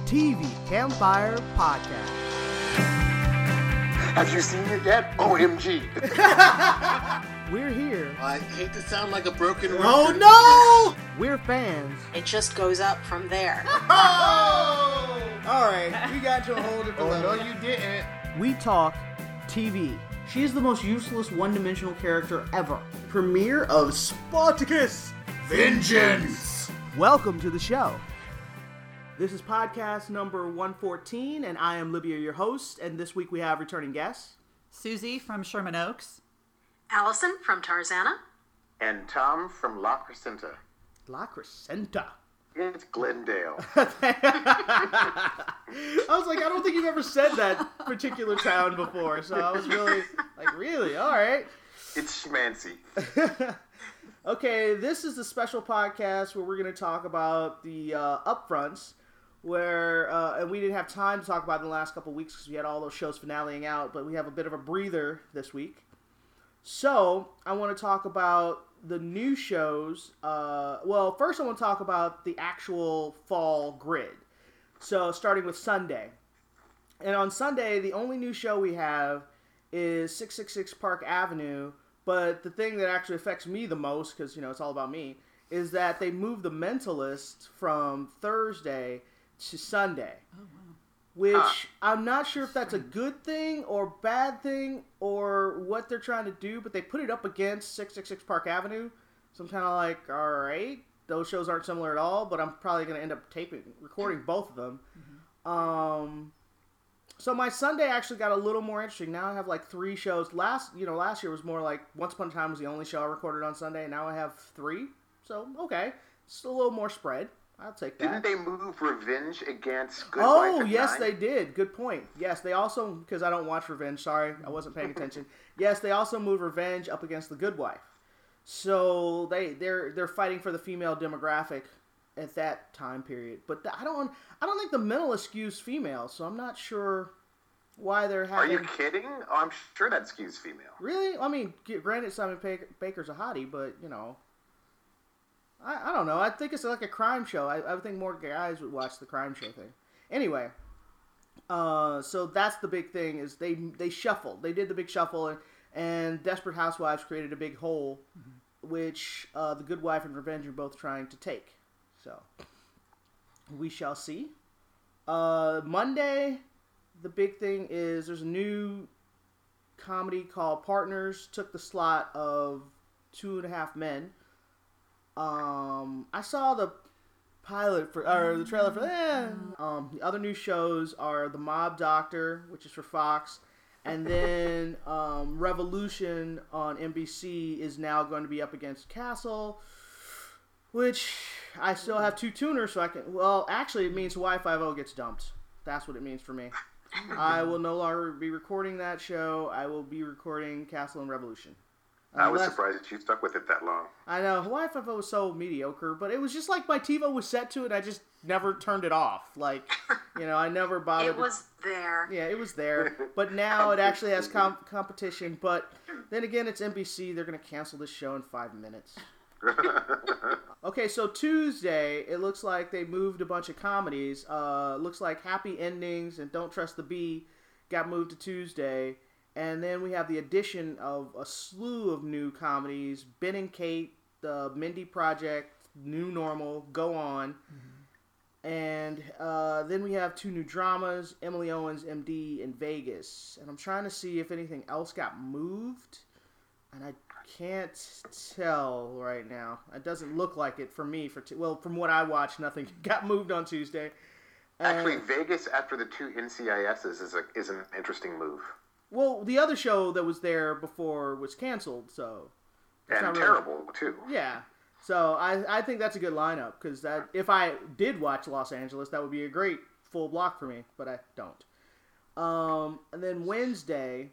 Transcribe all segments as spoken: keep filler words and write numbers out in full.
T V Campfire Podcast. Have you seen it yet? O M G. We're here. I hate to sound like a broken record. Oh no! We're fans. It just goes up from there. Oh! Alright, we got you a hold of the Oh, level. no, you didn't. We talk T V. She is the most useless one-dimensional character ever. Premiere of Spartacus Vengeance! Welcome to the show. This is podcast number one fourteen, and I am Libya, your host, and this week we have returning guests. Susie from Sherman Oaks. Allison from Tarzana. And Tom from La Crescenta. La Crescenta. It's Glendale. I was like, I don't think you've ever said that particular town before, so I was really, like, really? All right. It's schmancy. Okay, this is the special podcast where we're going to talk about the uh, upfronts, where, uh, and we didn't have time to talk about it in the last couple weeks because we had all those shows finaling out, but we have a bit of a breather this week. So, I want to talk about the new shows. Uh, well, first I want to talk about the actual fall grid. So, starting with Sunday. And on Sunday, the only new show we have is six six six Park Avenue. But the thing that actually affects me the most, because, you know, it's all about me, is that they moved The Mentalist from Thursday to Sunday. Oh, wow. Which, huh. I'm not sure if that's a good thing or bad thing or what they're trying to do, but they put it up against six six six Park Avenue. So I'm kind of like, all right, those shows aren't similar at all, but I'm probably going to end up taping, recording both of them. Mm-hmm. Um... So my Sunday actually got a little more interesting. Now I have like three shows. Last, you know, last year was more like Once Upon a Time was the only show I recorded on Sunday, and now I have three. So, okay. It's a little more spread. I'll take that. Didn't they move Revenge against Good oh, Wife at yes, nine? they did. Good point. Yes, they also, because I don't watch Revenge, sorry, I wasn't paying attention. Yes, they also moved Revenge up against The Good Wife. So they, they're they're fighting for the female demographic at that time period. But I don't I don't think The Mentalist skews female, so I'm not sure why they're having... Are you kidding? Oh, I'm sure that skews female. Really? I mean, granted, Simon Baker's a hottie, but, you know... I, I don't know. I think it's like a crime show. I, I would think more guys would watch the crime show thing. Anyway, uh, so that's the big thing, is they they shuffled. They did the big shuffle, and, and Desperate Housewives created a big hole, mm-hmm. which uh, The Good Wife and Revenge are both trying to take. So, we shall see. Uh, Monday... The big thing is there's a new comedy called Partners. Took the slot of Two and a Half Men. Um, I saw the pilot for or the trailer for that. Um, the other new shows are The Mob Doctor, which is for Fox, and then um, Revolution on N B C is now going to be up against Castle, which I still have two tuners, so I can. Well, actually, it means Y fifty gets dumped. That's what it means for me. I will no longer be recording that show. I will be recording Castle and Revolution. Unless, I was Unless, surprised that you stuck with it that long. I know. Y fifty was so mediocre, but it was just like my TiVo was set to it. I just never turned it off. Like, you know, I never bothered. It was there. Yeah, it was there. But now it actually has com- competition. But then again, it's N B C. They're going to cancel this show in five minutes. Okay, so Tuesday, it looks like they moved a bunch of comedies. Uh, looks like Happy Endings and Don't Trust the Bee got moved to Tuesday. And then we have the addition of a slew of new comedies. Ben and Kate, The Mindy Project, New Normal, Go On. Mm-hmm. And uh, then we have two new dramas, Emily Owens, M D, and Vegas. And I'm trying to see if anything else got moved. And I can't tell right now. It doesn't look like it for me. For t- Well, from what I watched, nothing got moved on Tuesday. Actually, uh, Vegas after the two N C I S's is, a, is an interesting move. Well, the other show that was there before was canceled, so... And really, terrible, too. Yeah. So I, I think that's a good lineup, because that if I did watch Los Angeles, that would be a great full block for me, but I don't. Um, and then Wednesday...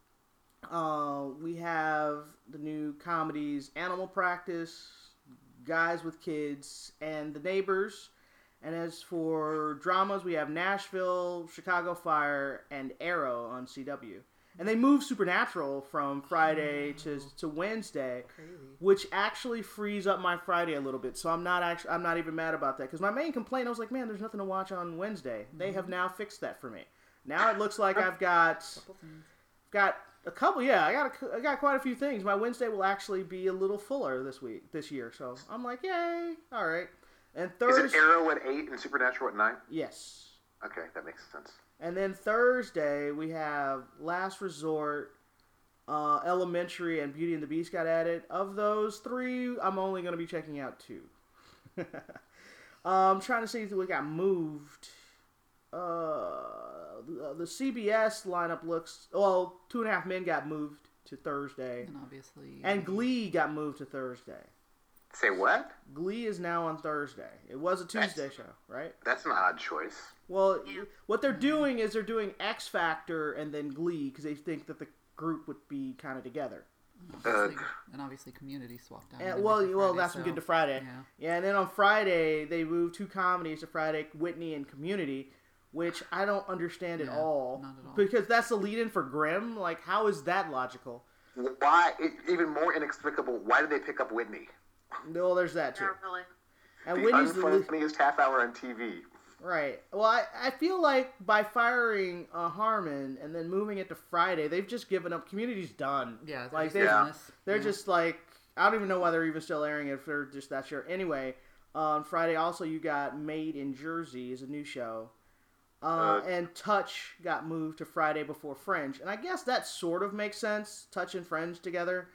Uh, we have the new comedies Animal Practice, Guys with Kids, and The Neighbors. And as for dramas, we have Nashville, Chicago Fire, and Arrow on C W. And they moved Supernatural from Friday to to Wednesday, Crazy. which actually frees up my Friday a little bit. So I'm not actually I'm not even mad about that because my main complaint I was like, man, there's nothing to watch on Wednesday. They have now fixed that for me. Now it looks like I've got got a couple. Yeah, I got a, I got quite a few things. My Wednesday will actually be a little fuller this week this year. So I'm like, yay! All right. And Is Thursday, it Arrow at eight and Supernatural at nine? yes. Okay, that makes sense. And then Thursday, we have Last Resort, uh, Elementary, and Beauty and the Beast got added. Of those three, I'm only going to be checking out two. uh, I'm trying to see if we got moved. Uh, the, the C B S lineup looks... Well, Two and a Half Men got moved to Thursday. And obviously... And Glee got moved to Thursday. Say what? Glee is now on Thursday. It was a Tuesday That's- show, right? That's an odd choice. Well, Yeah. what they're doing is they're doing X Factor and then Glee because they think that the group would be kind of together. Obviously, Ugh. and obviously Community swapped out. And, and well, moved to well, Friday, that's what we so- get to Friday. Yeah. Yeah, and then on Friday they moved two comedies to Friday, Whitney and Community, which I don't understand at Yeah, all. not at all. Because that's the lead-in for Grimm. Like, how is that logical? Why? It, even more inexplicable. Why did they pick up Whitney? No, there's that too. Not really. And The Whitney's the lead. unfunniest half hour on T V. Right. Well, I, I feel like by firing uh, Harmon and then moving it to Friday, they've just given up. Community's done. Yeah, like they're they, Yeah. business. they're Yeah. just like I don't even know why they're even still airing it if they're just that sure. Anyway, uh, on Friday also you got Made in Jersey is a new show, uh, Uh, and Touch got moved to Friday before Fringe, and I guess that sort of makes sense. Touch and Fringe together,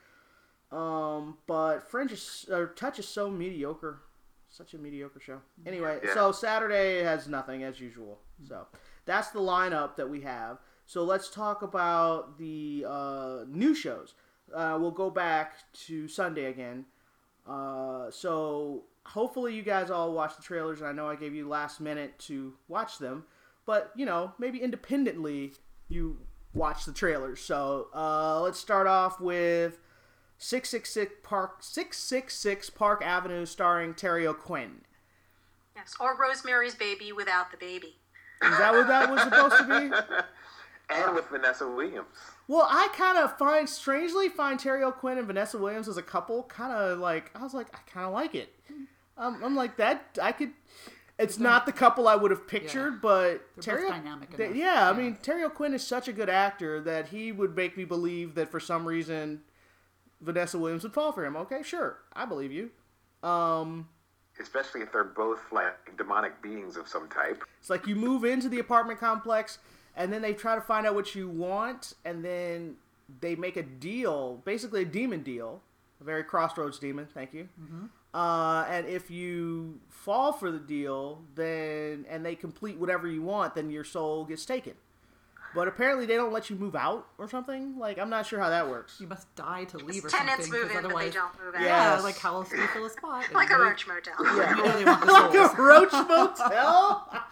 um, but Fringe is or Touch is so mediocre. Such a mediocre show. Anyway, Yeah. so Saturday has nothing as usual. So that's the lineup that we have. So let's talk about the uh, new shows. Uh, we'll go back to Sunday again. Uh, so hopefully you guys all watched the trailers, and I know I gave you last minute to watch them, but you know maybe independently you watch the trailers. So uh, let's start off with six six six Park six six six Park Avenue, starring Terry O'Quinn. Yes, or Rosemary's Baby without the baby. Is that what that was supposed to be? And with Vanessa Williams. Well, I kind of find, strangely find Terry O'Quinn and Vanessa Williams as a couple kind of like, I was like, I kind of like it. Um, I'm like, that, I could, it's not the couple I would have pictured, Yeah. but They're Terry, both dynamic they- enough. yeah, I Yeah. mean, Terry O'Quinn is such a good actor that he would make me believe that for some reason Vanessa Williams would fall for him. Okay, sure, I believe you. Um, Especially if they're both like demonic beings of some type. It's like you move into the apartment complex, and then they try to find out what you want, and then they make a deal, basically a demon deal, a very Crossroads demon. Thank you. Mm-hmm. Uh, and if you fall for the deal, then and they complete whatever you want, then your soul gets taken. But apparently they don't let you move out or something. Like I'm not sure how that works. You must die to leave or Tenants something. move 'cause in, but they otherwise, don't move out. Yeah. Yeah, like how else do you fill a spot? Like a And roach motel. Yeah. You know they want the Like souls. a roach motel.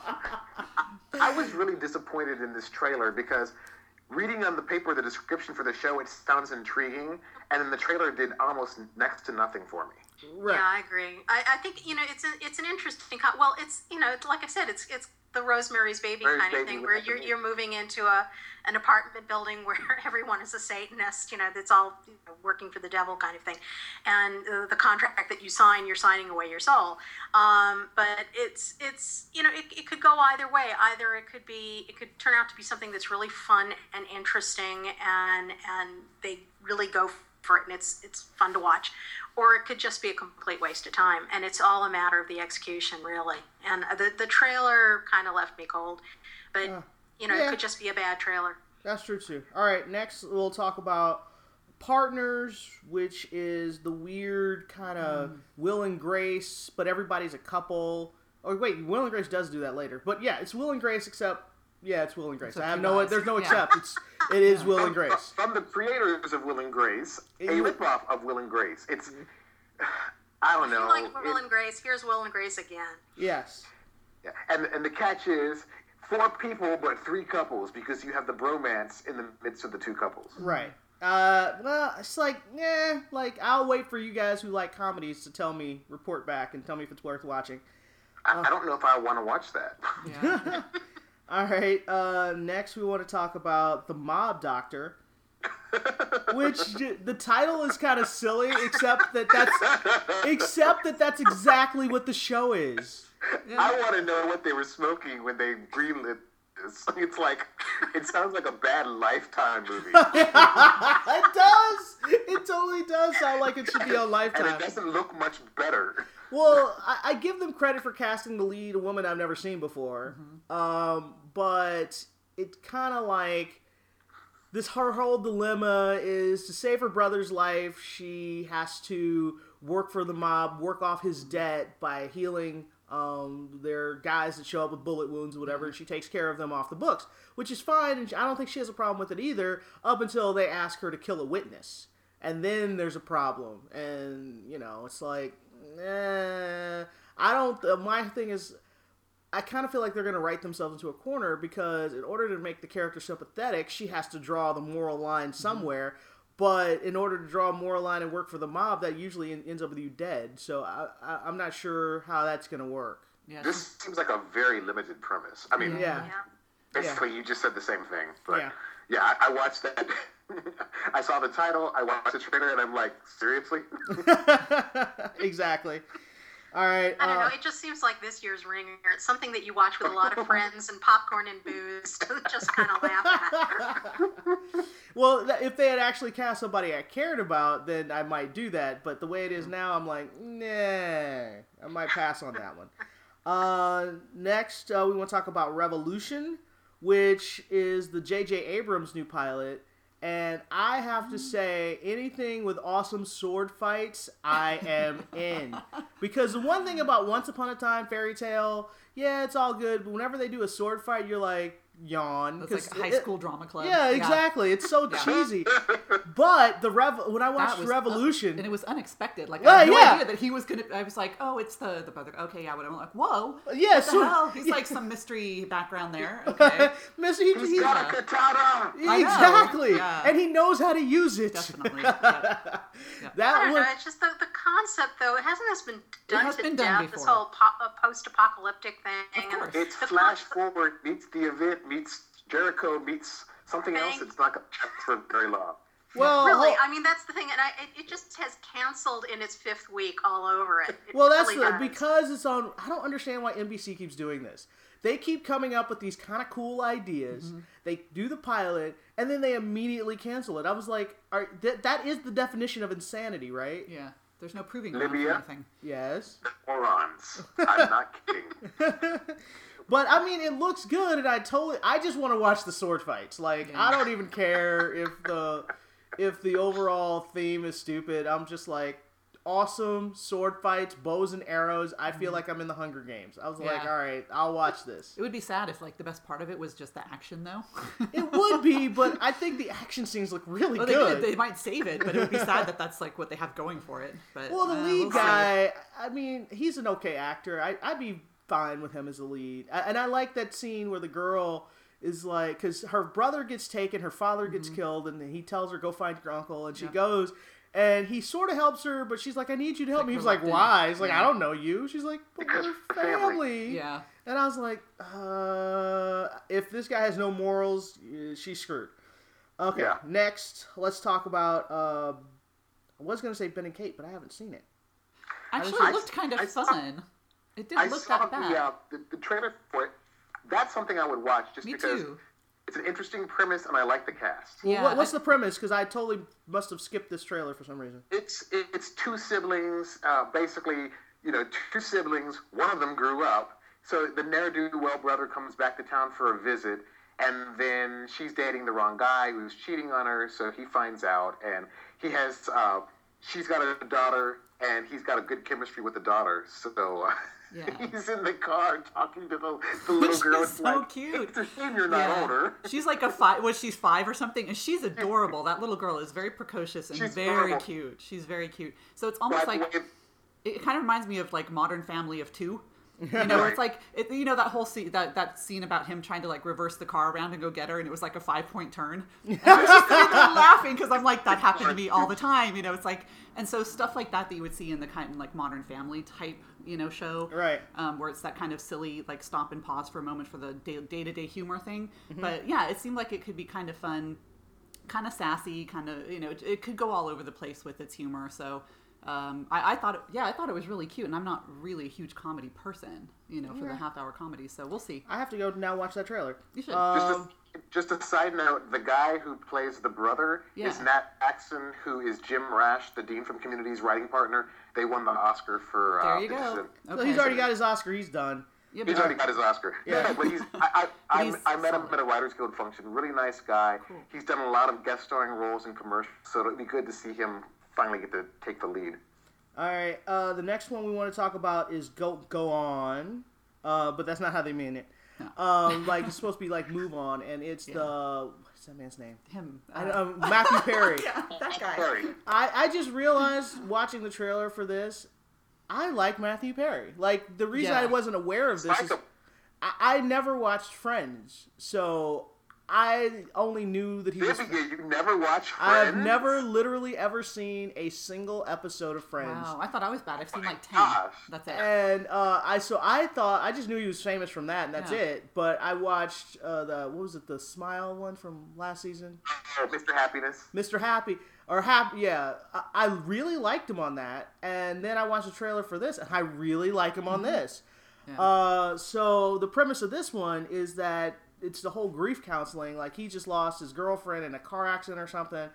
I was really disappointed in this trailer because reading on the paper the description for the show, it sounds intriguing, and then the trailer did almost next to nothing for me. Right. Yeah, I agree. I, I think you know it's a, it's an interesting. Co- well, it's you know like I said, it's it's the Rosemary's Baby Mary's kind of Baby thing with where the you're baby. you're moving into a an apartment building where everyone is a Satanist. You know, that's all you know, working for the devil kind of thing, and uh, the contract that you sign, you're signing away your soul. Um, but it's it's you know it, it could go either way. Either it could be it could turn out to be something that's really fun and interesting, and and they really go for it, and it's it's fun to watch, or it could just be a complete waste of time, and it's all a matter of the execution, really. And the the trailer kind of left me cold, but Uh, you know yeah. it could just be a bad trailer. That's true too. All right, next we'll talk about Partners, which is the weird kind of Will and Grace, but everybody's a couple. Oh wait, Will and Grace does do that later, but yeah, it's Will and Grace except yeah, it's Will and Grace. Except I have two no, guys. there's no Yeah. except. It's it is Will and From- Grace. From the creators of Will and Grace, a You- ripoff of Will and Grace. It's, I don't If you know. like Will It- and Grace, here's Will and Grace again. Yes. Yeah, And and the catch is four people but three couples because you have the bromance in the midst of the two couples. Right. Uh, well, it's like, yeah, like I'll wait for you guys who like comedies to tell me, report back, and tell me if it's worth watching. I, I don't know if I want to watch that. Yeah. All right. Uh, next, we want to talk about the Mob Doctor, which the title is kind of silly, except that that's except that that's exactly what the show is. I want to know what they were smoking when they greenlit this. It's like it sounds like a bad Lifetime movie, It does. It totally does sound like it should be on and Lifetime. it doesn't look much better. Well, I, I give them credit for casting the lead, a woman I've never seen before. Mm-hmm. Um, but it's kind of like this. Her whole dilemma is to save her brother's life. She has to work for the mob, work off his debt by healing um, their guys that show up with bullet wounds or whatever. And she takes care of them off the books, which is fine. And I don't think she has a problem with it either, up until they ask her to kill a witness, and then there's a problem. And you know, it's like. Eh, I don't. Uh, my thing is, I kind of feel like they're going to write themselves into a corner because in order to make the character sympathetic, she has to draw the moral line somewhere. Mm-hmm. But in order to draw a moral line and work for the mob, that usually ends up with you dead. So I, I, I'm not sure how that's going to work. Yeah, This seems like a very limited premise. I mean, Yeah. Yeah. basically, you just said the same thing. But Yeah. yeah, I, I watched that. I saw the title, I watched the trailer, and I'm like, seriously? Exactly. All right. I don't uh, know. It just seems like this year's Ringer. It's something that you watch with a lot of friends and popcorn and booze to just kind of laugh at. Well, th- if they had actually cast somebody I cared about, then I might do that. But the way it is now, I'm like, nah, I might pass on that one. Uh, next, uh, we want to talk about Revolution, which is the J J Abrams' new pilot. And I have to say, anything with awesome sword fights, I am in. Because the one thing about Once Upon a Time Fairy Tale, yeah, it's all good. But whenever they do a sword fight, you're like, yawn. It's 'cause like a high it- school drama club. Yeah, exactly. It's so Yeah. cheesy. But the Rev- when I That watched was, Revolution, and it was unexpected. Like, Yeah, I had no yeah. idea that he was gonna. I was like, oh, it's the the brother. Okay, yeah, whatever. I'm like, whoa, yeah, what the so hell? He's like some mystery background there. Okay, Mister he, He's he- got a katana! I know. exactly, Yeah. and he knows how to use it. definitely. Yeah. Yeah. I That don't was know. It's just the, the concept, though. It hasn't this been done has to been done death. This before. whole po- uh, post-apocalyptic thing. Of and course. It's the Flash concept- Forward meets the event meets Jericho meets something else. Thank- It's not going to for very long. well. Really, ho- I mean, that's the thing, and I, it, it just has canceled in its fifth week all over it. It Well, that's really the, does. because it's on. I don't understand why N B C keeps doing this. They keep coming up with these kind of cool ideas. Mm-hmm. They do the pilot, and then they immediately cancel it. I was like, are, th- that is the definition of insanity, right? Yeah. There's no proving ground for Libya? anything. Yes. Morons. I'm not kidding. But I mean, it looks good, and I totally. I just want to watch the sword fights. Like, I don't even care if the if the overall theme is stupid. I'm just like, awesome sword fights, bows and arrows. I feel like I'm in the Hunger Games. I was like, Yeah. all right, I'll watch this. It would be sad if like the best part of it was just the action, though. It would be, but I think the action scenes look really Well, they, good. they might save it, but it would be sad that that's like what they have going for it. But well, the uh, lead we'll see. guy, I mean, he's an okay actor. I, I'd be fine with him as the lead. I, and I like that scene where the girl is like, because her brother gets taken, her father gets killed, and then he tells her, go find your uncle, and she Yeah. goes, and he sort of helps her, but she's like, I need you to help Like me. He's like, reluctant. why? He's like, Yeah. I don't know you. She's like, but Because we're we're family. family. Yeah. And I was like, uh, if this guy has no morals, uh, she's screwed. Okay, Yeah. next, let's talk about, uh, I was going to say Ben and Kate, but I haven't seen it. Actually, I- it looked kind of I saw- fun. It didn't I look saw that bad. the, uh, the the trailer for it. That's something I would watch just Me because too. it's an interesting premise and I like the cast. Well, Yeah, what, what's I- the premise? Because I totally must have skipped this trailer for some reason. It's it's two siblings, uh, basically, you know, two siblings. One of them grew up, so the ne'er-do-well brother comes back to town for a visit, and then she's dating the wrong guy who's cheating on her. So he finds out, and he has uh, she's got a daughter, and he's got a good chemistry with the daughter. So uh, Yeah. he's in the car talking to the, the little She's girl. It's so like, cute. It's a shame you're not Yeah. older. She's like a five. Was she's five or something? And she's adorable. That little girl is very precocious and She's very adorable. cute. She's very cute. So it's almost By the like way, it kind of reminds me of like Modern Family of Two, You know, it's like it, you know that whole scene, that that scene about him trying to like reverse the car around and go get her, and it was like a five point turn. And I was just sitting there laughing because I'm like, that happened to me all the time. You know, it's like, and so stuff like that that you would see in the kind of like Modern Family type, you know, show, right? Um, where it's that kind of silly like stop and pause for a moment for the day to day humor thing. Mm-hmm. But yeah, it seemed like it could be kind of fun, kind of sassy, kind of, you know, it, it could go all over the place with its humor. So. Um, I, I thought, it, yeah, I thought it was really cute, and I'm not really a huge comedy person, you know, for yeah. the half-hour comedy. So we'll see. I have to go now watch that trailer. You should. Um, just, a, just a side note: the guy who plays the brother yeah. is Nat Jackson, who is Jim Rash, the Dean from Community's writing partner. They won the Oscar for. There uh, you go. Okay. So he's already got his Oscar. He's done. Yeah, he's already got his Oscar. Yeah, no, but he's. I, I, he's I, I met solid. him at a Writers Guild function. Really nice guy. Cool. He's done a lot of guest starring roles in commercials, so it'd be good to see him finally get to take the lead. All right, uh, the next one we want to talk about is Go Go On, uh, but that's not how they mean it. No. Um, like it's supposed to be like Move On, and it's yeah. the what's that man's name? Him, uh, I, um, Matthew Perry. Yeah, that guy. I, I just realized watching the trailer for this, I like Matthew Perry. Like the reason yeah. I wasn't aware of this is I, I never watched Friends, so. I only knew that he was... You never watched Friends? I've never literally ever seen a single episode of Friends. Wow, I thought I was bad. I've seen like ten. Gosh. That's it. And uh, I so I thought... I just knew he was famous from that, and that's yeah. it. But I watched uh, the... What was it? The Smile one from last season? Oh, Mister Happiness. Mister Happy. Or Happy... Yeah. I, I really liked him on that. And then I watched the trailer for this, and I really like him on this. Yeah. Uh, so the premise of this one is that it's the whole grief counseling. Like, he just lost his girlfriend in a car accident or something.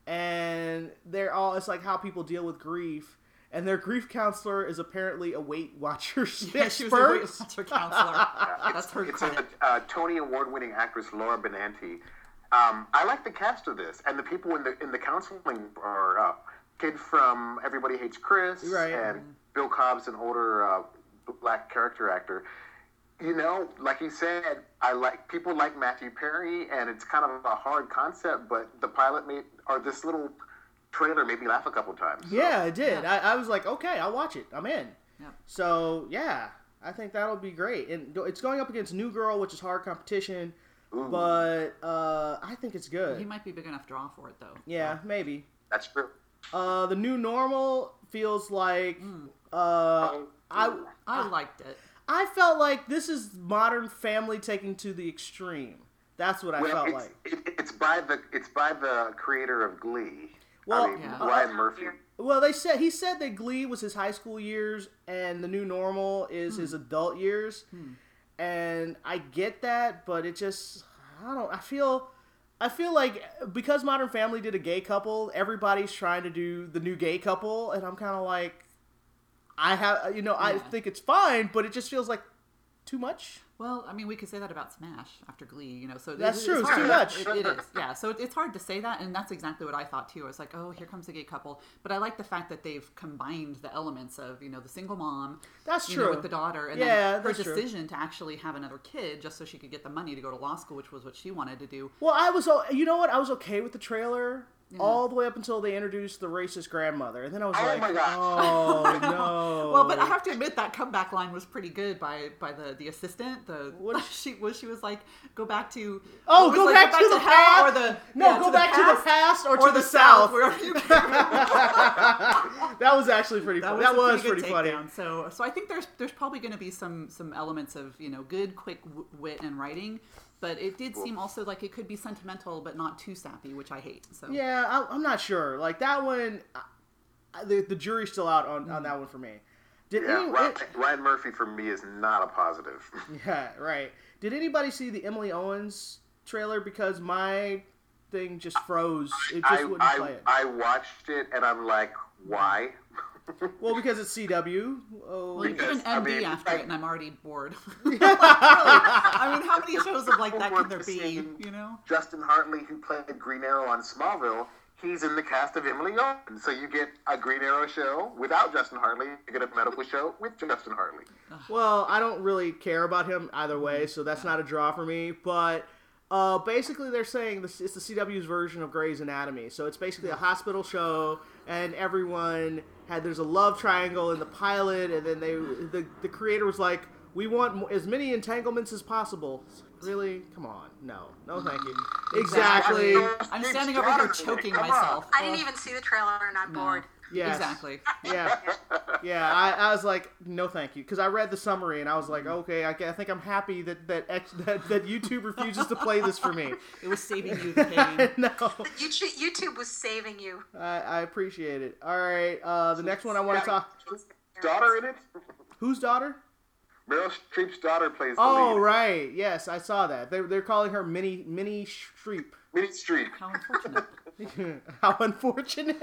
And they're all, it's like how people deal with grief. And their grief counselor is apparently a Weight Watchers yeah, expert. She was a Weight Watcher counselor. Yeah, That's her It's credit. a uh, Tony Award-winning actress, Laura Benanti. Um, I like the cast of this. And the people in the in the counseling are uh, kid from Everybody Hates Chris. Right. And Bill Cobb's an older uh, black character actor. You know, like he said, I like people like Matthew Perry, and it's kind of a hard concept, but the pilot made, or this little trailer made me laugh a couple times. So. Yeah, it did. Yeah. I, I was like, okay, I'll watch it. I'm in. Yep. So, yeah, I think that'll be great. And it's going up against New Girl, which is hard competition, Ooh. but uh, I think it's good. He might be big enough draw for it, though. Yeah, maybe. That's true. Uh, the New Normal feels like... Mm. Uh, I, I liked it. I felt like this is Modern Family taken to the extreme. That's what I well, felt it's, like. It, it's by the it's by the creator of Glee. Well, I mean, yeah. Ryan Murphy. Well, they said he said that Glee was his high school years, and the New Normal is Hmm. his adult years. Hmm. And I get that, but it just I don't. I feel I feel like because Modern Family did a gay couple, everybody's trying to do the new gay couple, and I'm kind of like, I have you know I Yeah. think it's fine, but it just feels like too much. Well, I mean, we could say that about Smash after Glee, you know. So That's it, true, It's it's hard. too much. It, it is, yeah. So it, it's hard to say that, and that's exactly what I thought too. I was like, oh, here comes a gay couple. But I like the fact that they've combined the elements of, you know, the single mom, That's you true. know, with the daughter, and Yeah, then her that's true. decision to actually have another kid just so she could get the money to go to law school, which was what she wanted to do. Well, I was, o- you know what? I was okay with the trailer Yeah. all the way up until they introduced the racist grandmother, and then I was Oh like, my gosh. oh no. Well, but I have to admit that comeback line was pretty good by by the, the assistant. The What is- she was she was like, go back to Oh, what was go like, back to the hell past? or the No, yeah, go to back the to the past or, or to the, the south. wherever you That was actually pretty. That Fun. was, That a was pretty, pretty good funny. takedown. So, so I think there's there's probably going to be some some elements of, you know, good, quick w- wit and writing, but it did seem also like it could be sentimental, but not too sappy, which I hate. So Yeah, I, I'm not sure. Like that one, I, the the jury's still out on, on that one for me. Did Yeah, any, Ryan, Ryan Murphy for me is not a positive. Yeah, right. Did anybody see the Emily Owens trailer? Because my thing just froze. It just I, wouldn't I, play it. I watched it and I'm like, why? Well, because it's C W. Oh, well, you put an Because, I M D mean, after like- it, and I'm already bored. Really? I mean, how many shows of like that can there be? You know? Justin Hartley, who played Green Arrow on Smallville, he's in the cast of Emily Owens. So you get a Green Arrow show without Justin Hartley. You get a medical show with Justin Hartley. Well, I don't really care about him either way, so that's not a draw for me. But uh, basically, they're saying this it's the C W's version of Grey's Anatomy. So it's basically a hospital show, and everyone had there's a love triangle in the pilot, and then they the the creator was like, we want mo- as many entanglements as possible. Really? Come on. No. No, thank you. Exactly. I'm standing over here choking myself. I didn't even see the trailer and I'm No. bored. Yes. Exactly. Yeah. Yeah. I, I was like, no, thank you, because I read the summary and I was like, okay, I, I think I'm happy that that, ex- that that YouTube refuses to play this for me. It was saving you the pain. No. YouTube, YouTube was saving you. I, I appreciate it. All right. Uh, the next one I want to talk. Daughter in it? Whose daughter? Meryl Streep's daughter plays the Oh, lead. right. Yes, I saw that. They're they're calling her Minnie Minnie Streep. Minnie Streep. How unfortunate. How unfortunate.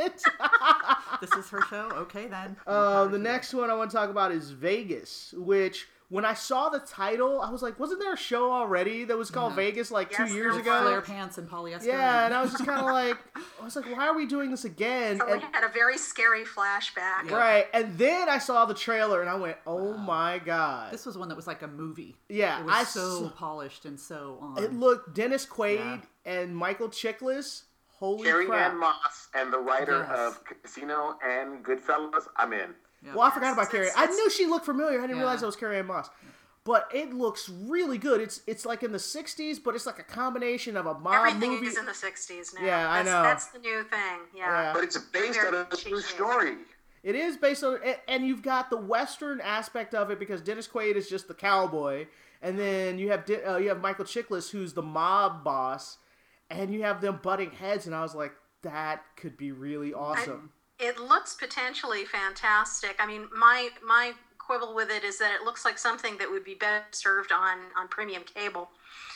This is her show? Okay, then. Uh, the next one I want to talk about is Vegas, which when I saw the title, I was like, wasn't there a show already that was called Yeah. Vegas like Yes, two years there ago? Flare pants and polyester. Yeah, and I was just kind of like, I was like, why are we doing this again? So we And, had a very scary flashback. Yeah. right, and then I saw the trailer and I went, oh my god. This was one that was like a movie. Yeah, It was I so saw- polished and so on. It looked Dennis Quaid Yeah. and Michael Chiklis. Holy Carrie crap. Ann Moss and the writer Yes. of Casino and Goodfellas. I'm in. Yeah. Well, I forgot about It's- Carrie. it's- I knew she looked familiar. I didn't Yeah. realize that was Carrie Ann Moss. But it looks really good. It's it's like in the sixties, but it's like a combination of a mob Everything movie. is in the sixties now. Yeah, I that's, know. That's the new thing. Yeah. Yeah. But it's based Very on a true cheesy. story. It is based on, and- and you've got the Western aspect of it because Dennis Quaid is just the cowboy, and then you have Di- uh, you have Michael Chiklis who's the mob boss, and you have them butting heads, and I was like, that could be really awesome. It looks potentially fantastic. I mean, my my quibble with it is that it looks like something that would be better served on, on premium cable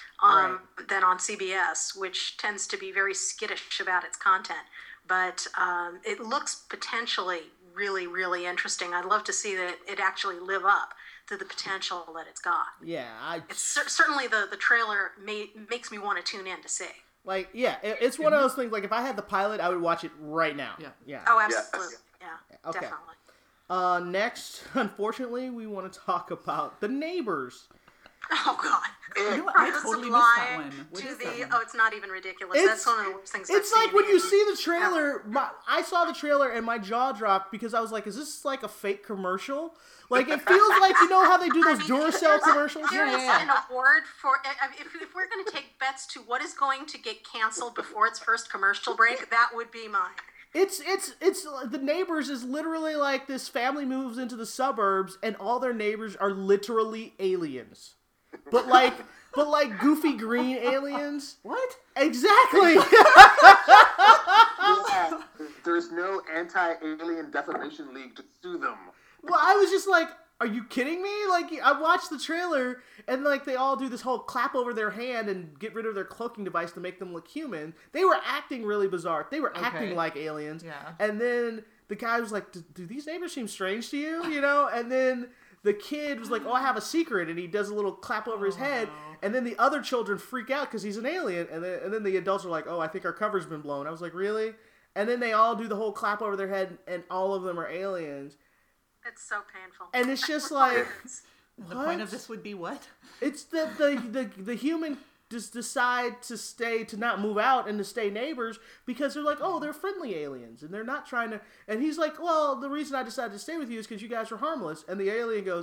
um, than on C B S, which tends to be very skittish about its content. But um, it looks potentially really, really interesting. I'd love to see that it actually live up to the potential that it's got. Yeah, I It's cer- certainly the, the trailer may, makes me want to tune in to see. like yeah, it, it's one of those things. Like if I had the pilot, I would watch it right now. Yeah. yeah. Oh, Yes. absolutely. Yeah, Okay. definitely. Uh, next, unfortunately, we want to talk about The Neighbors. Oh, God. You know what? I The totally missed that supply one. What to is the, that one? oh, it's not even ridiculous. It's- That's one of the worst things It's I've like seen when you in- see the trailer, my, I saw the trailer and my jaw dropped because I was like, is this like a fake commercial? Like, it feels like, you know how they do I those mean, Duracell there's- commercials? There Yeah, is yeah, an yeah. award for, if, if we're going to take bets to what is going to get canceled before its first commercial break, that would be mine. It's, it's, it's, The Neighbors is literally like this family moves into the suburbs and all their neighbors are literally aliens. But like, but like goofy green aliens. What? Exactly. Yeah. There's no anti-alien defamation league to sue them. Well, I was just like, are you kidding me? Like, I watched the trailer, and like they all do this whole clap over their hand and get rid of their cloaking device to make them look human. They were acting really bizarre. They were acting Okay. like aliens. Yeah. And then the guy was like, do, do these neighbors seem strange to you? You know? And then the kid was like, oh, I have a secret. And he does a little clap over his head. And then the other children freak out because he's an alien. And then, and then the adults are like, oh, I think our cover's been blown. I was like, really? And then they all do the whole clap over their head, and all of them are aliens. It's so painful. And it's just like, The what? point of this would be what? It's the the the, the human just decide to stay to not move out and to stay neighbors because they're like, oh, they're friendly aliens and they're not trying to. And he's like, well, the reason I decided to stay with you is because you guys are harmless. And the alien goes,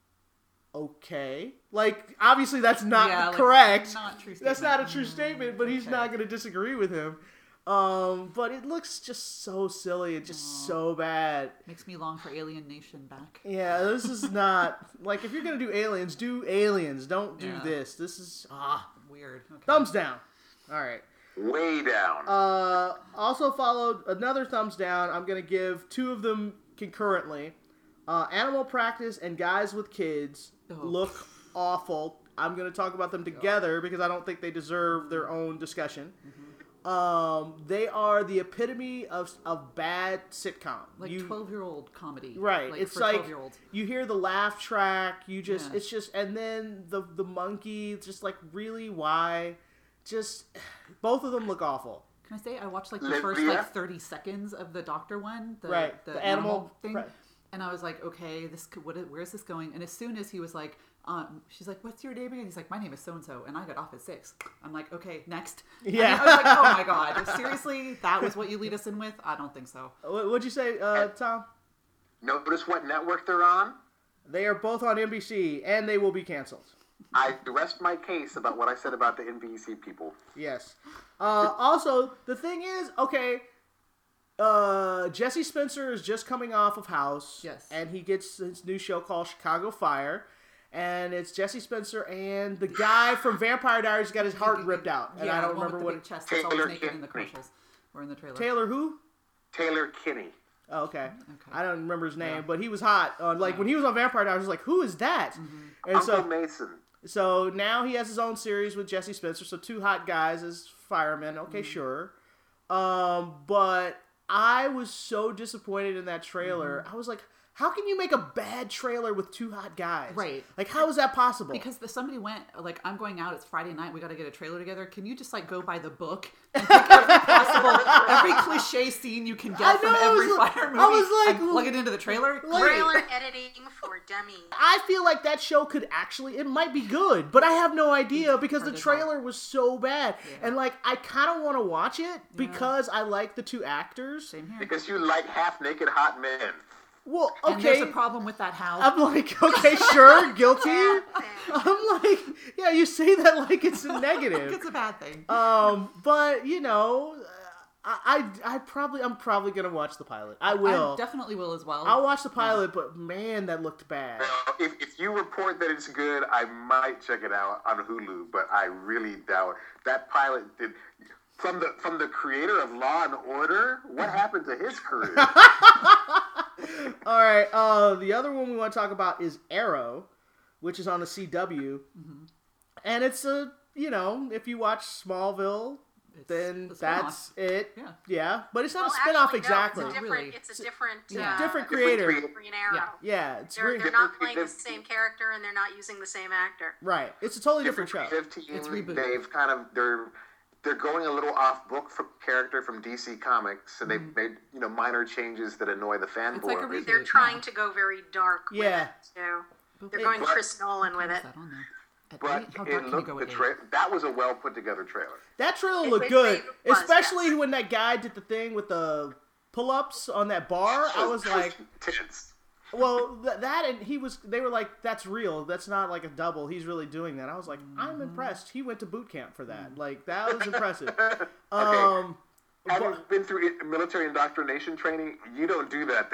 okay, like obviously that's not Yeah, like, correct. not true That's not a statement. true statement, but he's okay. not going to disagree with him. Um, but it looks just so silly and just so bad. Makes me long for Alien Nation back. Yeah, this is not like if you're gonna do aliens, do aliens. Don't do Yeah. this. This is ah Weird. Okay. thumbs down. All right. Way down. Uh, also followed another thumbs down. I'm gonna give two of them concurrently. Uh, Animal Practice and Guys with Kids Oh. look awful. I'm gonna talk about them together because I don't think they deserve their own discussion. Um, they are the epitome of of bad sitcom. Like You- twelve-year-old comedy. Right. Like it's for like twelve-year-olds. you hear the laugh track, you just Yeah. it's just and then the the monkey, just like really why? Just both of them look awful. Can I say I watched like the Livia? first like thirty seconds of the Doctor one, the, Right, the, the animal, animal- thing, right. and I was like, okay, this could, what? Where's this going? And as soon as he was like, um, she's like, what's your name again? He's like, my name is so and so, and I got off at six. I'm like, okay, next. Yeah. And I was like, oh my god, seriously, that was what you lead us in with? I don't think so. What, what'd you say, uh, Tom? Notice what network they're on? They are both on N B C, and they will be canceled. I rest my case about what I said about the N B C people. Yes. Uh, also, the thing is, okay, uh, Jesse Spencer is just coming off of House. Yes. And he gets his new show called Chicago Fire. And it's Jesse Spencer and the guy from Vampire Diaries got his heart ripped out. And yeah, I don't the one remember with what the it, big chest that's always Taylor naked in the Kinney. commercials or in the trailer. Taylor who? Taylor Kinney. Oh, okay. Okay. I don't remember his name, Yeah. but he was hot. Uh, like Yeah. when he was on Vampire Diaries, I was like, "Who is that?" Mm-hmm. And Uncle so, Mason. so now he has his own series with Jesse Spencer. So two hot guys as firemen. Okay, Mm-hmm. sure. Um, but I was so disappointed in that trailer. Mm-hmm. I was like, "How can you make a bad trailer with two hot guys? Right. Like, how is that possible?" Because the, somebody went, like, I'm going out, it's Friday night, we got to get a trailer together. Can you just, like, go by the book and pick every possible, every cliche scene you can I get from know, I every was like- fire movie I was like, and plug it into the trailer? like- Great. Trailer editing for dummies. I feel like that show could actually, it might be good, but I have no idea because the hard to tell. trailer was so bad. Yeah. And like, I kind of want to watch it because I like the two actors. Same here. Because you like half-naked hot men. Well, And there's okay. a problem with that house. I'm like, okay, sure, guilty. Yeah. I'm like, yeah, you say that like it's a Like negative. it's a bad thing. Um, but you know, I, I, I probably, I'm probably gonna watch the pilot. I will. I definitely will as well. I'll watch the pilot, but man, that looked bad. Well, if, if you report that it's good, I might check it out on Hulu, but I really doubt that pilot did. From the from the creator of Law and Order, what happened to his career? All right. Uh, the other one we want to talk about is Arrow, which is on the C W, Mm-hmm. and it's a you know if you watch Smallville, It's then a spinoff. that's it. Yeah. Yeah, but it's not Well, a spinoff actually, exactly. No, it's a Not different. really. It's a different. Yeah. Uh, Different Different creator. creator. Green Arrow. Yeah. Yeah, it's They're, re- they're not Different playing the creative- same character and they're not using the same actor. right. It's a totally different, show. creative team. It's reboot. They've kind of they're they're going a little off book from character from D C Comics, and they've made you know minor changes that annoy the fanboys. It's like a reboot. They're Yeah. trying to go very dark with Yeah. it too. But They're wait, going but- Chris Nolan with How is it. that on there? At But eight? How dark it can you looked go the at eight? tra- that was a well put together trailer. That trailer It- looked it- good, it was, especially yes. when that guy did the thing with the pull-ups on that bar. I was like, tense. well, th- that and he was. They were like, that's real. That's not like a double. He's really doing that. I was like, Mm-hmm. I'm impressed. He went to boot camp for that. Like that was impressive. Um, Having but- been through military indoctrination training, you don't do that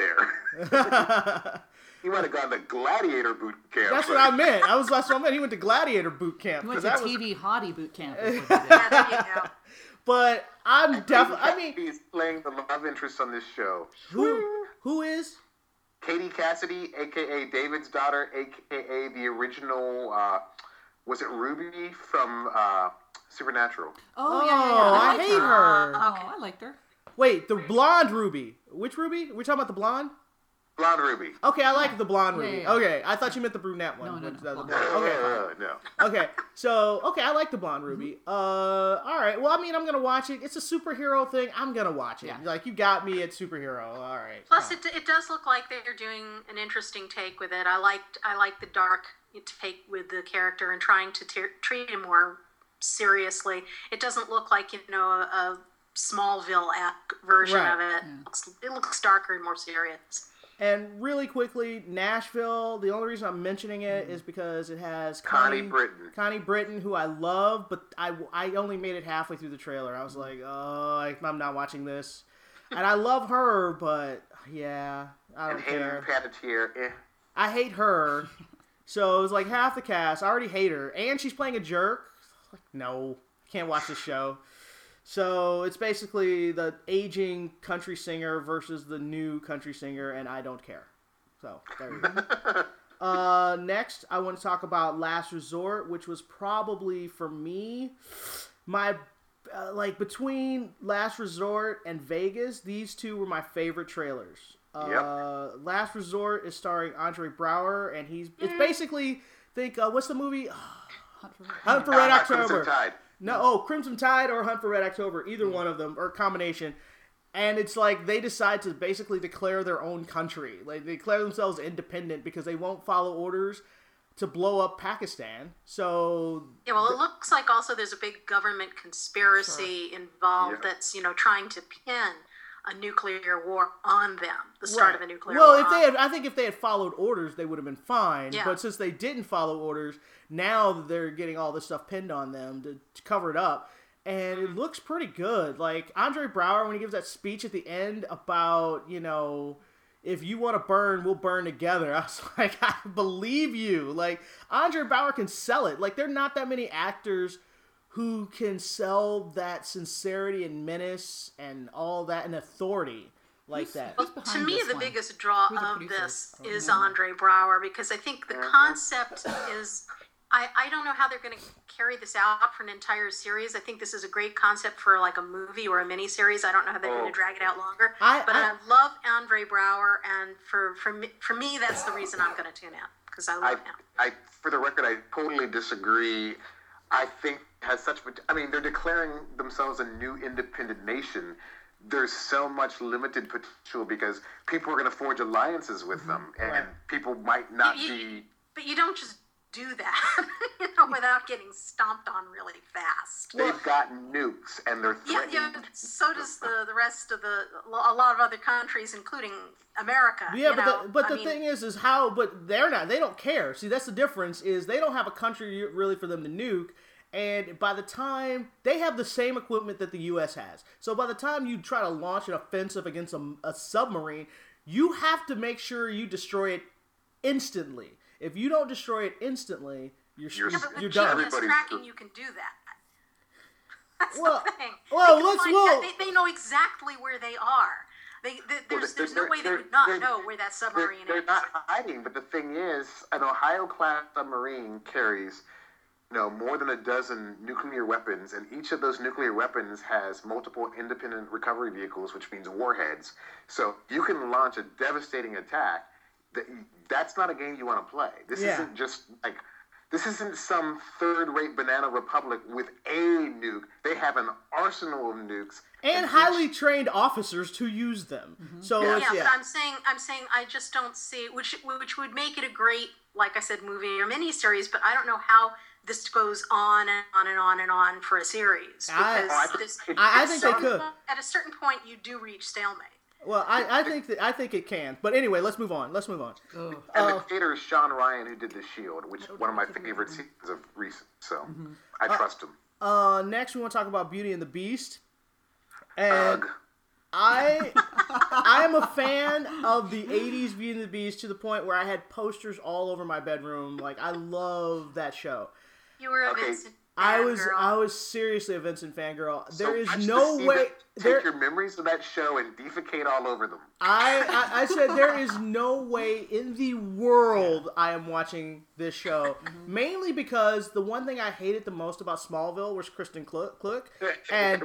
there. You might have gone to gladiator boot camp. That's but- what I meant. I was that's what I meant. He went to gladiator boot camp You went because to that was. T V hottie boot camp. is what you did. Yeah, there you go. But I'm definitely. I mean, He's playing the love interest on this show. who who is? Katie Cassidy, aka David's daughter, aka the original. Uh, was it Ruby from uh, Supernatural? Oh, yeah, yeah, yeah. Oh, I liked hate her. Oh, Okay. I liked her. Wait, the blonde Ruby. Which Ruby? We're talking about the blonde. Blonde Ruby. Okay, I like the blonde Yeah, Ruby. yeah, yeah. Okay, I thought you meant the brunette one. No, no, which- no, uh, the blonde. blonde. Okay, fine. Uh, no. Okay, so okay, I like the blonde Ruby. Mm-hmm. Uh, all right. Well, I mean, I'm gonna watch it. It's a superhero thing. I'm gonna watch it. Yeah. Like you got me at superhero. All right. Plus, fine. it, it does look like they're doing an interesting take with it. I liked I like the dark take with the character and trying to te- treat him more seriously. It doesn't look like you know a, a Smallville-esque version Right. of it. It looks- It looks darker and more serious. And really quickly, Nashville. The only reason I'm mentioning it Mm-hmm. is because it has Connie Britton. Connie Britton, who I love, but I, I only made it halfway through the trailer. I was like, oh, I- I'm not watching this. And I love her, but yeah, I And don't Hayden care. Panettiere. Eh. I hate her. So it was like half the cast. I already hate her. And she's playing a jerk. Like, no, can't watch this show. So it's basically the aging country singer versus the new country singer, and I don't care. So there you go. uh, next, I want to talk about Last Resort, which was probably for me my uh, like between Last Resort and Vegas. These two were my favorite trailers. Uh, Last Resort is starring Andre Braugher, and he's it's basically think uh, what's the movie? Hunt for Hunt for Red Ah, Crimson October. Tide. No, oh, Crimson Tide or Hunt for Red October, either one of them or combination. And it's like they decide to basically declare their own country. Like they declare themselves independent because they won't follow orders to blow up Pakistan. So Yeah, well, it looks like also there's a big government conspiracy involved Yeah. that's, you know, trying to pin a nuclear war on them, the start Right. of a nuclear well, war. if on they had, I think if they had followed orders, they would have been fine. Yeah. But since they didn't follow orders, now they're getting all this stuff pinned on them to, to cover it up, and it looks pretty good. Like Andre Braugher, when he gives that speech at the end about, you know, if you want to burn, we'll burn together. I was like, I believe you. Like Andre Braugher can sell it. Like there are not that many actors who can sell that sincerity and menace and all that and authority like Who's- that. who's To behind me, this the one? biggest draw Who's the of producer? this I don't is know. Andre Braugher, because I think the concept is. I, I don't know how they're going to carry this out for an entire series. I think this is a great concept for like a movie or a miniseries. I don't know how they're Oh. going to drag it out longer. I- but I- I, love Andre Braugher, and for for me, for me, that's the reason I'm going to tune in, because I I, love him. I, for the record, I totally disagree. I think it has such. pot- I mean, they're declaring themselves a new independent nation. There's so much limited potential because people are going to forge alliances with them, and Right. people might not You- be. But you don't just do that, you know, without getting stomped on really fast. They've got nukes, and they're Yeah, threatening. yeah. So does the the rest of the a lot of other countries, including America. Yeah, you but know? the, but I the mean, thing is, is how, but they're not, they don't care. See, that's the difference, is they don't have a country really for them to nuke, and by the time, they have the same equipment that the U S has. So by the time you try to launch an offensive against a, a submarine, you have to make sure you destroy it instantly. If you don't destroy it instantly, you're, You're- yeah, you're, but with you're G done. P S Everybody's tracking, true. you can do that. That's Well- the thing. well, They can let's- find well- that- they, they know exactly where they are. They, they, there's they're- there's no they're- way they they're- would not they're- know where that They're, submarine they're is. not hiding, but the thing is, an Ohio-class submarine carries, you know, more than a dozen nuclear weapons, and each of those nuclear weapons has multiple independent recovery vehicles, which means warheads. So you can launch a devastating attack. That that's not a game you want to play. This Yeah. isn't just like. This isn't some third-rate banana republic with a nuke. They have an arsenal of nukes. And each- highly trained officers to use them. So Yeah. it's, Yeah, yeah. but I'm saying I'm saying I just don't see which which would make it a great, like I said, movie or miniseries. But I don't know how this goes on and on and on and on for a series, I- because Oh, I think- this, I- I at think they some could. point- At a certain point, you do reach stalemate. Well, I, I think that I think it can. But anyway, let's move on. Let's move on. Ugh. And Uh, the creator is Sean Ryan, who did The Shield, which is one of my favorite seasons of recent. So I trust him. Uh, next, we want to talk about Beauty and the Beast. And Ugh. I I am a fan of the eighties Beauty and the Beast to the point where I had posters all over my bedroom. Like, I love that show. You were a Okay. Vincent I was fangirl. I was seriously a Vincent fangirl. So There is much to no see way. that- There, Take your memories of that show and defecate all over them. I, I I said there is no way in the world I am watching this show. Mainly because the one thing I hated the most about Smallville was Kristen Cl- Cluck, and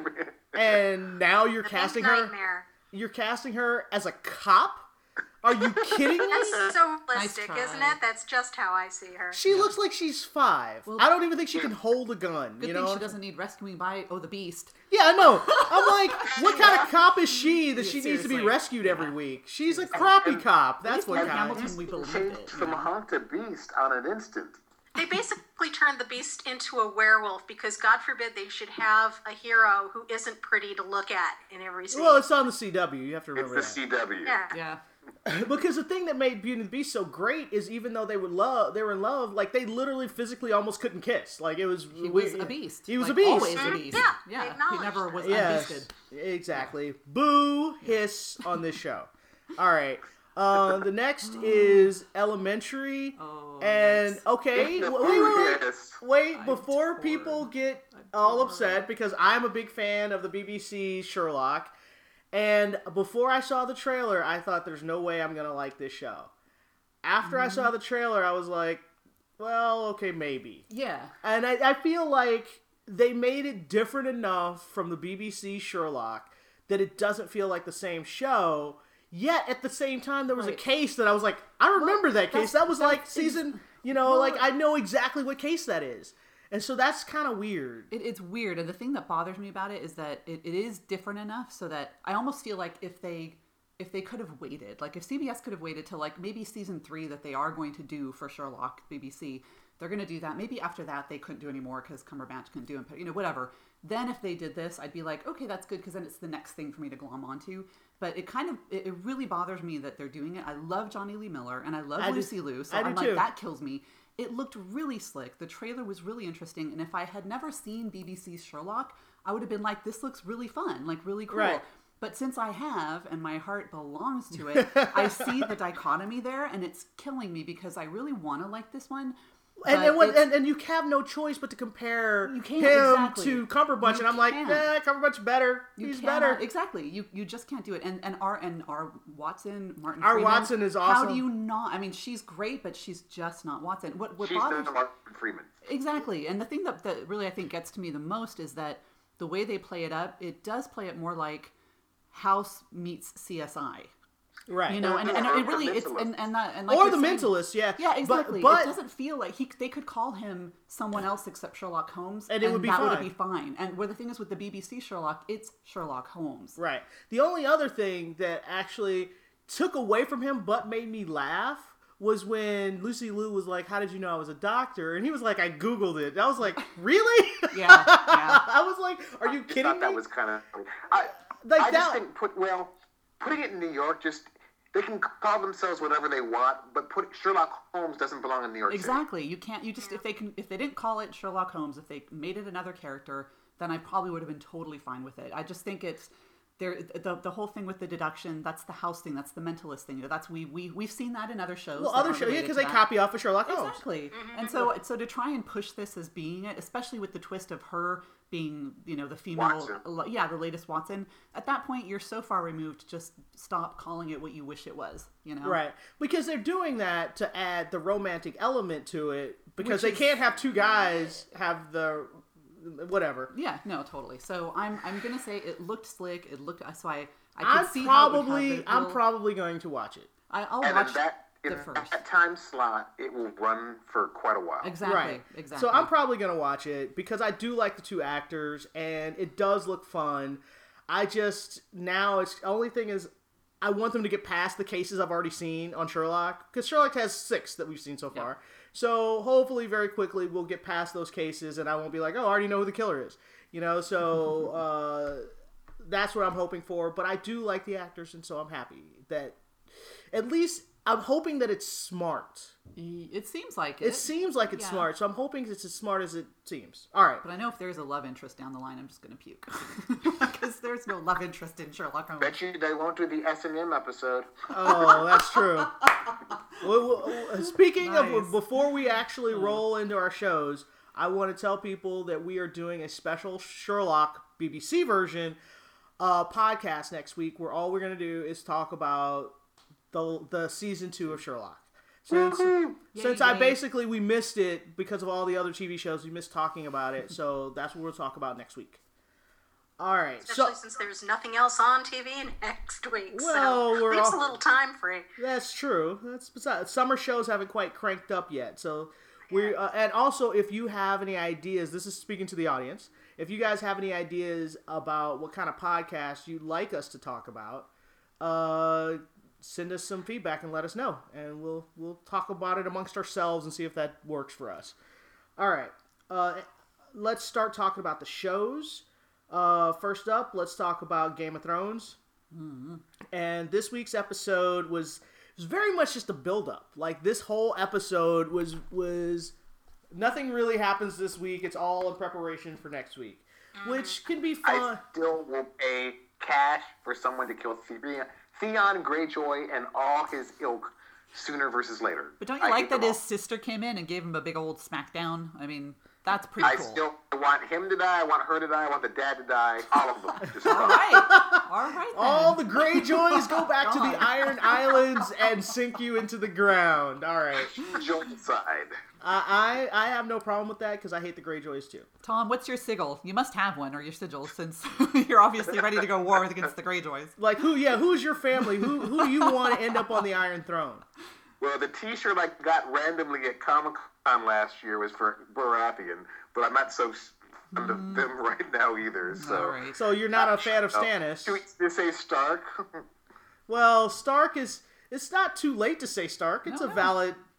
and now you're The big casting her. nightmare. You're casting her as a cop. Are you kidding me? That's so realistic, try. isn't it? That's just how I see her. She looks like she's five. Well, I don't even think she can hold a gun. Good you thing know? she doesn't need rescuing by oh the Beast. Yeah, I know. I'm like, what kind of cop is she that Yeah, she needs to be seriously. rescued every week? She's a crappy cop. That's what Like counts. Hamilton, we believe Changed it. from hunk to beast on an instant. They basically turned the Beast into a werewolf because, God forbid, they should have a hero who isn't pretty to look at in every scene. Well, it's on the C W. You have to It's remember the that. C W. yeah. Yeah. Because the thing that made Beauty and the Beast so great is even though they were love, they were in love. Like they literally physically almost couldn't kiss. Like it was. He was a beast. He was Like, a beast. Always a beast. Yeah, they Yeah. He acknowledged never that. was Yes, unbeasted. exactly. Boo hiss on this show. All right. Uh, the next is Elementary. Oh, and nice. okay, The wait, wait, wait. yes. Wait, I'm before torn. people get I'm all torn. upset, because I'm a big fan of the B B C Sherlock, and before I saw the trailer, I thought there's no way I'm going to like this show. After I Mm-hmm. saw the trailer, I was like, well, okay, maybe. Yeah. And I, I feel like they made it different enough from the B B C Sherlock that it doesn't feel like the same show. Yet at the same time, there was Right. a case that I was like, I remember that case. that's- That was like that's- season, you know, well, like I know exactly what case that is. And so that's kind of weird. It, it's weird, and the thing that bothers me about it is that it, it is different enough so that I almost feel like if they if they could have waited, like if C B S could have waited till like maybe season three that they are going to do for Sherlock B B C, they're going to do that. Maybe after that they couldn't do anymore because Cumberbatch couldn't do it, but you know, whatever. Then if they did this, I'd be like, okay, that's good because then it's the next thing for me to glom onto. But it kind of, it, it really bothers me that they're doing it. I love Johnny Lee Miller and I love I Lucy do, Liu, so I do I'm like, too. that kills me. It looked really slick. The trailer was really interesting. And if I had never seen B B C's Sherlock, I would have been like, this looks really fun, like really cool. Right. But since I have, and my heart belongs to it, I see the dichotomy there, and it's killing me because I really want to like this one. And but and, when, it's- and and you have no choice but to compare You can't, him exactly. to Cumberbatch, You and I'm like, can't. eh, Cumberbatch better. You He's cannot- better. Exactly. You you just can't do it. And and our and our Watson, Martin Our Freeman, Watson is How awesome. do you not? I mean, she's great, but she's just not Watson. What what She's bothers the Martin Freeman. Exactly. And the thing that, that really I think gets to me the most is that the way they play it up, it does play it more like House meets C S I. Right. You know, and, and Or it really The it's and and, that, and like or you're the saying- Mentalist, yeah. Yeah, But- exactly. But, it doesn't feel like he. They could call him someone else except Sherlock Holmes, And it would be that fine. would be fine. And where the thing is with the B B C Sherlock, it's Sherlock Holmes. right. The only other thing that actually took away from him but made me laugh was when Lucy Liu was like, "How did you know I was a doctor?" And he was like, "I Googled it." And I was like, "Really?" Yeah, yeah. I was like, "Are you I kidding thought me?" that was kind of. I, Like I just that- think put well, putting it in New York just. They can call themselves whatever they want, but put Sherlock Holmes doesn't belong in New York City. Exactly. You can't. You just if they can if they didn't call it Sherlock Holmes, if they made it another character, then I probably would have been totally fine with it. I just think it's there. The the whole thing with the deduction. That's the house thing. That's the mentalist thing. That's we we we've seen that in other shows. well, that other aren't shows, yeah, related because to they that. copy off of Sherlock Holmes. Exactly. And so so to try and push this as being it, especially with the twist of her being, you know, the female, Watson. yeah, the latest Watson. At that point, you're so far removed. Just stop calling it what you wish it was. You know, Right. Because they're doing that to add the romantic element to it because Which they is- can't have two guys have the whatever. Yeah, no, totally. So I'm I'm gonna say it looked slick. It looked so I I could I'm see how it would have, probably but it I'm will- probably going to watch it. I, I'll And watch in that in the first. that time slot, it will run for quite a while. Exactly. Right. Exactly. So I'm probably going to watch it because I do like the two actors and it does look fun. I just now it's the only thing is I want them to get past the cases I've already seen on Sherlock because Sherlock has six that we've seen so far. Yeah. So hopefully very quickly we'll get past those cases and I won't be like, oh, I already know who the killer is. You know, so uh, that's what I'm hoping for. But I do like the actors and so I'm happy that at least I'm hoping that it's smart. It seems like it. It seems like it's Yeah. smart, so I'm hoping it's as smart as it seems. All right. But I know if there's a love interest down the line, I'm just gonna puke because there's no love interest in Sherlock Holmes. Bet you they won't do the S and M episode. Oh, that's true. Well, well, speaking Nice. of before we actually roll into our shows, I want to tell people that we are doing a special Sherlock B B C version uh, podcast next week, where all we're going to do is talk about the the season two of Sherlock. Since since I yay. basically we missed it because of all the other T V shows, we missed talking about it. So that's what we'll talk about next week. All right. Especially So since there's nothing else on T V next week. Well, so we're leaves all- a little time free. that's true. That's besides summer shows haven't quite cranked up yet. So we uh, and also if you have any ideas, this is speaking to the audience. If you guys have any ideas about what kind of podcast you'd like us to talk about, uh, send us some feedback and let us know, and we'll we'll talk about it amongst ourselves and see if that works for us. All right, uh, let's start talking about the shows. Uh, first up, let's talk about Game of Thrones. And this week's episode was was very much just a build up. Like this whole episode was was nothing really happens this week. It's all in preparation for next week, which can be fun. I still will pay cash for someone to kill Theon, Theon Greyjoy and all his ilk sooner versus later. But don't you I like hate that them his all. sister came in and gave him a big old smackdown? I mean, that's pretty I cool. still want him to die. I want her to die. I want the dad to die. All of them. Just All stop. right, all right. Then. All the Greyjoys go back to the God. Iron Islands and sink you into the ground. All right, Joint side. I I, I have no problem with that because I hate the Greyjoys too. Tom, what's your sigil? You must have one, or your sigil, since you're obviously ready to go war against the Greyjoys. Like who? Yeah, who's your family? Who who do you want to end up on the Iron Throne? Well, the T-shirt I got randomly at Comic Con last year was for Baratheon, but I'm not so fond of them right now either. So, All right. So you're not a fan of Uh, Stannis. should we say Stark? Well, Stark is. It's not too late to say Stark. It's No, a no. valid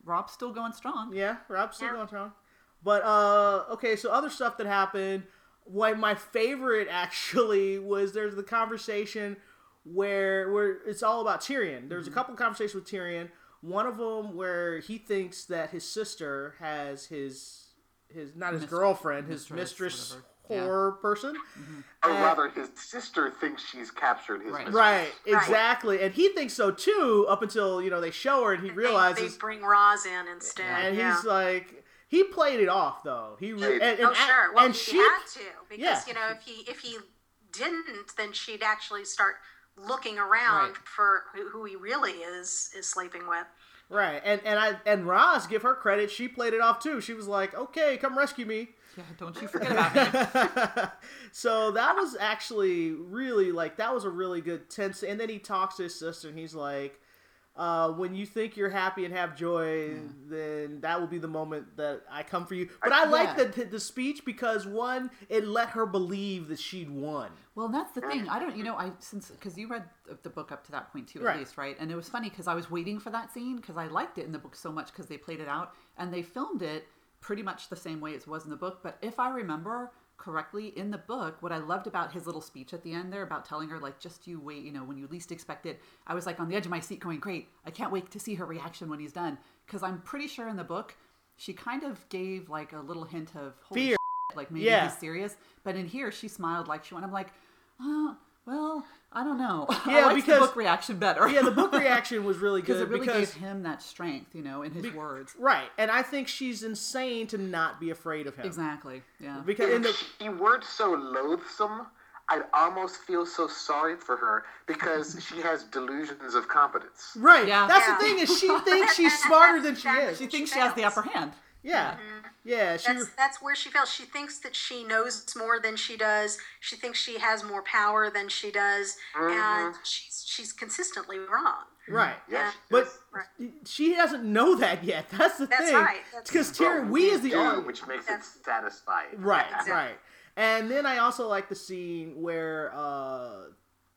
Rob's still going strong. Yeah, Rob's still Yeah. going strong. But uh, okay, so other stuff that happened. Why my favorite actually was there's the conversation where where it's all about Tyrion. There's mm-hmm. a couple of conversations with Tyrion. One of them where he thinks that his sister has his his not his Mistress, girlfriend, his mistress, mistress whore yeah. person. Mm-hmm. Or and, rather, his sister thinks she's captured his right. mistress. Right, Right. exactly, and he thinks so too. Up until you know they show her, and he They- realizes, they bring Roz in instead. and yeah. he's like, he played it off though. He re- and, and, Oh sure. Well, and he she had to because yeah. you know if he if he didn't, then she'd actually start looking around Right. for who, who he really is is sleeping with. Right, and and I and Roz, give her credit, she played it off too. She was like, "Okay, come rescue me." Yeah, don't you forget about me. So that was actually really like that was a really good tense. And then he talks to his sister, and he's like, uh, "When you think you're happy and have joy, yeah. then that will be the moment that I come for you." But I, I like yeah. the the speech because one, it let her believe that she'd won. Well, that's the thing. I don't, you know, I since because you read the book up to that point too, at right. least, right? And it was funny because I was waiting for that scene because I liked it in the book so much because they played it out and they filmed it pretty much the same way it was in the book. But if I remember correctly, in the book, what I loved about his little speech at the end there about telling her like, just you wait, you know, when you least expect it. I was like on the edge of my seat, going, "Great! I can't wait to see her reaction when he's done." Because I'm pretty sure in the book she kind of gave like a little hint of holy fear, shit, like maybe yeah. he's serious. But in here, she smiled like she went. I'm like, oh. Well, I don't know. Yeah, I liked because the book reaction better. yeah, the book reaction was really good because it really because, gave him that strength, you know, in his be, words. Right, and I think she's insane to not be afraid of him. Exactly. Yeah. Because in the If she weren't so loathsome, I'd almost feel so sorry for her because she has delusions of competence. right, Yeah. that's Yeah. the thing is she thinks she's smarter than she is. She thinks she has the upper hand. Yeah, Mm-hmm. yeah. She That's that's where she feels. She thinks that she knows more than she does. She thinks she has more power than she does, and she's she's consistently wrong. right. Yeah, she But does. Right. she doesn't know that yet. That's the That's thing. right. That's Because But Tyrion, we as the do, audience, which makes That's- it satisfying. right, Exactly. right. And then I also like the scene where uh,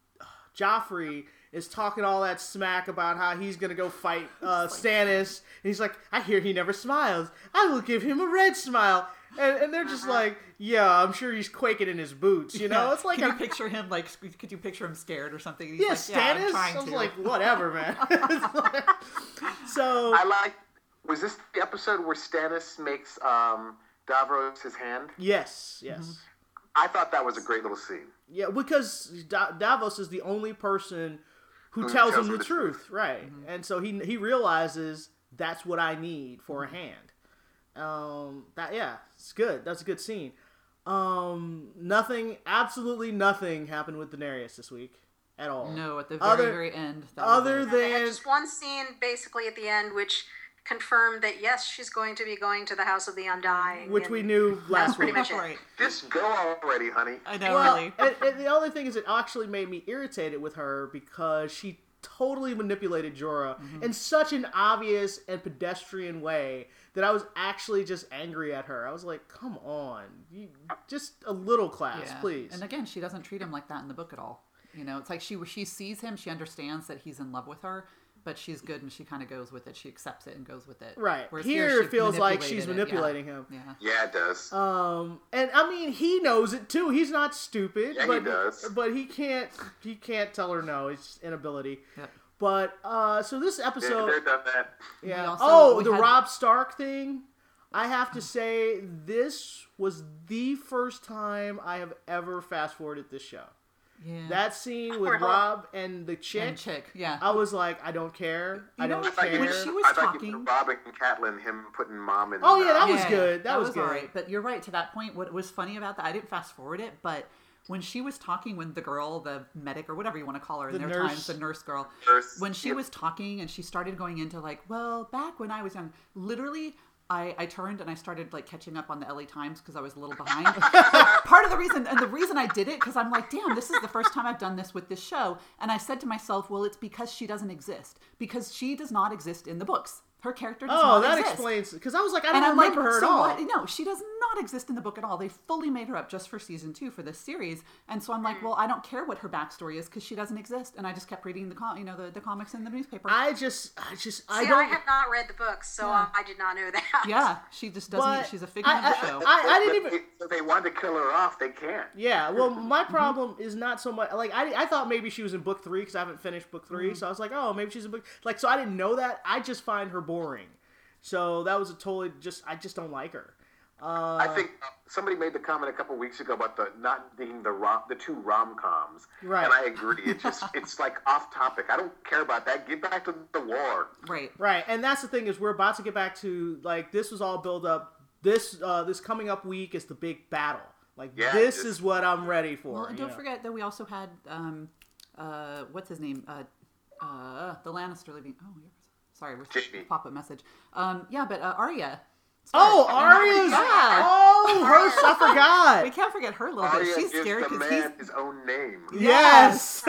Joffrey is talking all that smack about how he's gonna go fight uh, Stannis. And he's like, "I hear he never smiles. I will give him a red smile." And, and they're just like, "Yeah, I'm sure he's quaking in his boots." You know, Yeah. it's like Can a you picture him like? Could you picture him scared or something? He's yeah, like, yeah, I'm Stannis. trying I was to. like, whatever, man. It's like- so I like. Was this the episode where Stannis makes um, Davros his hand? yes, yes. Mm-hmm. I thought that was a great little scene. Yeah, because da- Davos is the only person who, Who tells, tells him him the the truth, truth. right? And so he he realizes that's what I need for a hand. Um, that yeah, it's good. That's a good scene. Um, nothing, absolutely nothing happened with Daenerys this week at all. No, at the very Other- very end. That other was it. They had than just one scene basically at the end, which confirmed that yes, she's going to be going to the House of the Undying, which and we knew last pretty week. much it. right. Just go already, honey. I know, Well, really. and, and the only thing is, it actually made me irritated with her because she totally manipulated Jorah Mm-hmm. in such an obvious and pedestrian way that I was actually just angry at her. I was like, "Come on, you, just a little class, Yeah. please." And again, she doesn't treat him like that in the book at all. You know, it's like she she sees him, she understands that he's in love with her, but she's good and she kind of goes with it. She accepts it and goes with it. Right. Whereas Here, she it feels like she's manipulated manipulating it. him. Yeah. Yeah, it does. Um, and I mean, he knows it too. He's not stupid, Yeah, he but does. but he can't he can't tell her no. It's just inability. Yeah. But uh, so this Been episode, there, done that. yeah. We also- oh, we the had- Robb Stark thing. I have to say, this was the first time I have ever fast forwarded this show. Yeah. That scene with Really? Rob and the chick, and chick, yeah. I was like, I don't care. I know, don't I thought you care. when were, she was I thought you talking- were Rob and Catelyn, him putting mom in. Oh, yeah, that uh, was good. That was good. all right. But you're right to that point. What was funny about that, I didn't fast forward it, but when she was talking with the girl, the medic or whatever you want to call her in The their nurse. times, the nurse girl, Nurse, when she yep. was talking and she started going into like, well, back when I was young, literally. I, I turned and I started like catching up on the L A Times because I was a little behind. Part of the reason, and the reason I did it, because I'm like, damn, this is the first time I've done this with this show. And I said to myself, well, it's because she doesn't exist. Because she does not exist in the books. Her character does Oh, not that exist. explains because I was like, I And don't I'm remember like, her so at all. what? No, she does not exist in the book at all. They fully made her up just for season two for this series. And so I'm like, well, I don't care what her backstory is because she doesn't exist. And I just kept reading the com- you know the, the comics in the newspaper. I just, I just, I See, don't. I have not read the books, so Yeah. I did not know that. yeah, she just doesn't. But she's a figment I, of the show. I, I, I didn't But even. If they wanted to kill her off, they can't. Yeah, well, my problem is not so much like I, I thought maybe she was in book three because I haven't finished book three, so I was like, oh, maybe she's in book like so I didn't know that. I just find her boring, so that was a totally just I just don't like her. Uh, I think somebody made the comment a couple weeks ago about the not being the rom, the two rom coms, Right. and I agree. It's just it's like off topic. I don't care about that. Get back to the war. Right. right, and that's the thing is we're about to get back to like this was all build up. This uh, this coming up week is the big battle. Like Yeah, this it's- is what I'm ready for. Well, and you don't know? forget that we also had um, uh, what's his name? Uh, uh, the Lannister leaving. Oh, you're, sorry, we're Jamie. pop up message. Um, yeah, but uh, Arya. Oh, And Arya's! Yeah. Oh, her! I forgot. We can't forget her a little Arya bit. She's gives scary the because man he's his own name. Yes.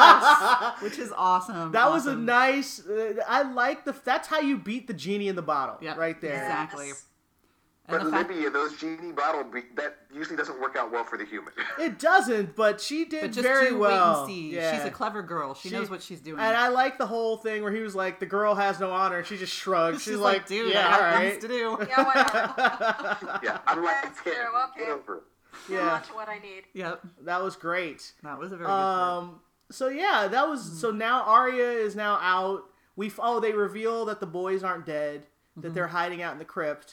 yes, which is awesome. That was a Awesome. nice. Uh, I like the. That's how you beat the genie in the bottle. Yeah, right there. exactly. Yes. And But the fact, Libya, those genie bottle, be- that usually doesn't work out well for the human. It doesn't, but she did but just very you well. wait and see. Yeah. She's a clever girl. She, She- knows what she's doing. And I like the whole thing where he was like, "The girl has no honor." And she just shrugged. She's, She's like, like, dude, "Yeah, I all got right." things to do. Yeah, whatever. Yeah, I'm like, That's Ken, true, okay. get over it. Move Yeah, on to what I need. Yep, that was great. that was a very good part. Um, so yeah, that was Mm-hmm. so now Arya is now out. We oh they reveal that the boys aren't dead, Mm-hmm. that they're hiding out in the crypt.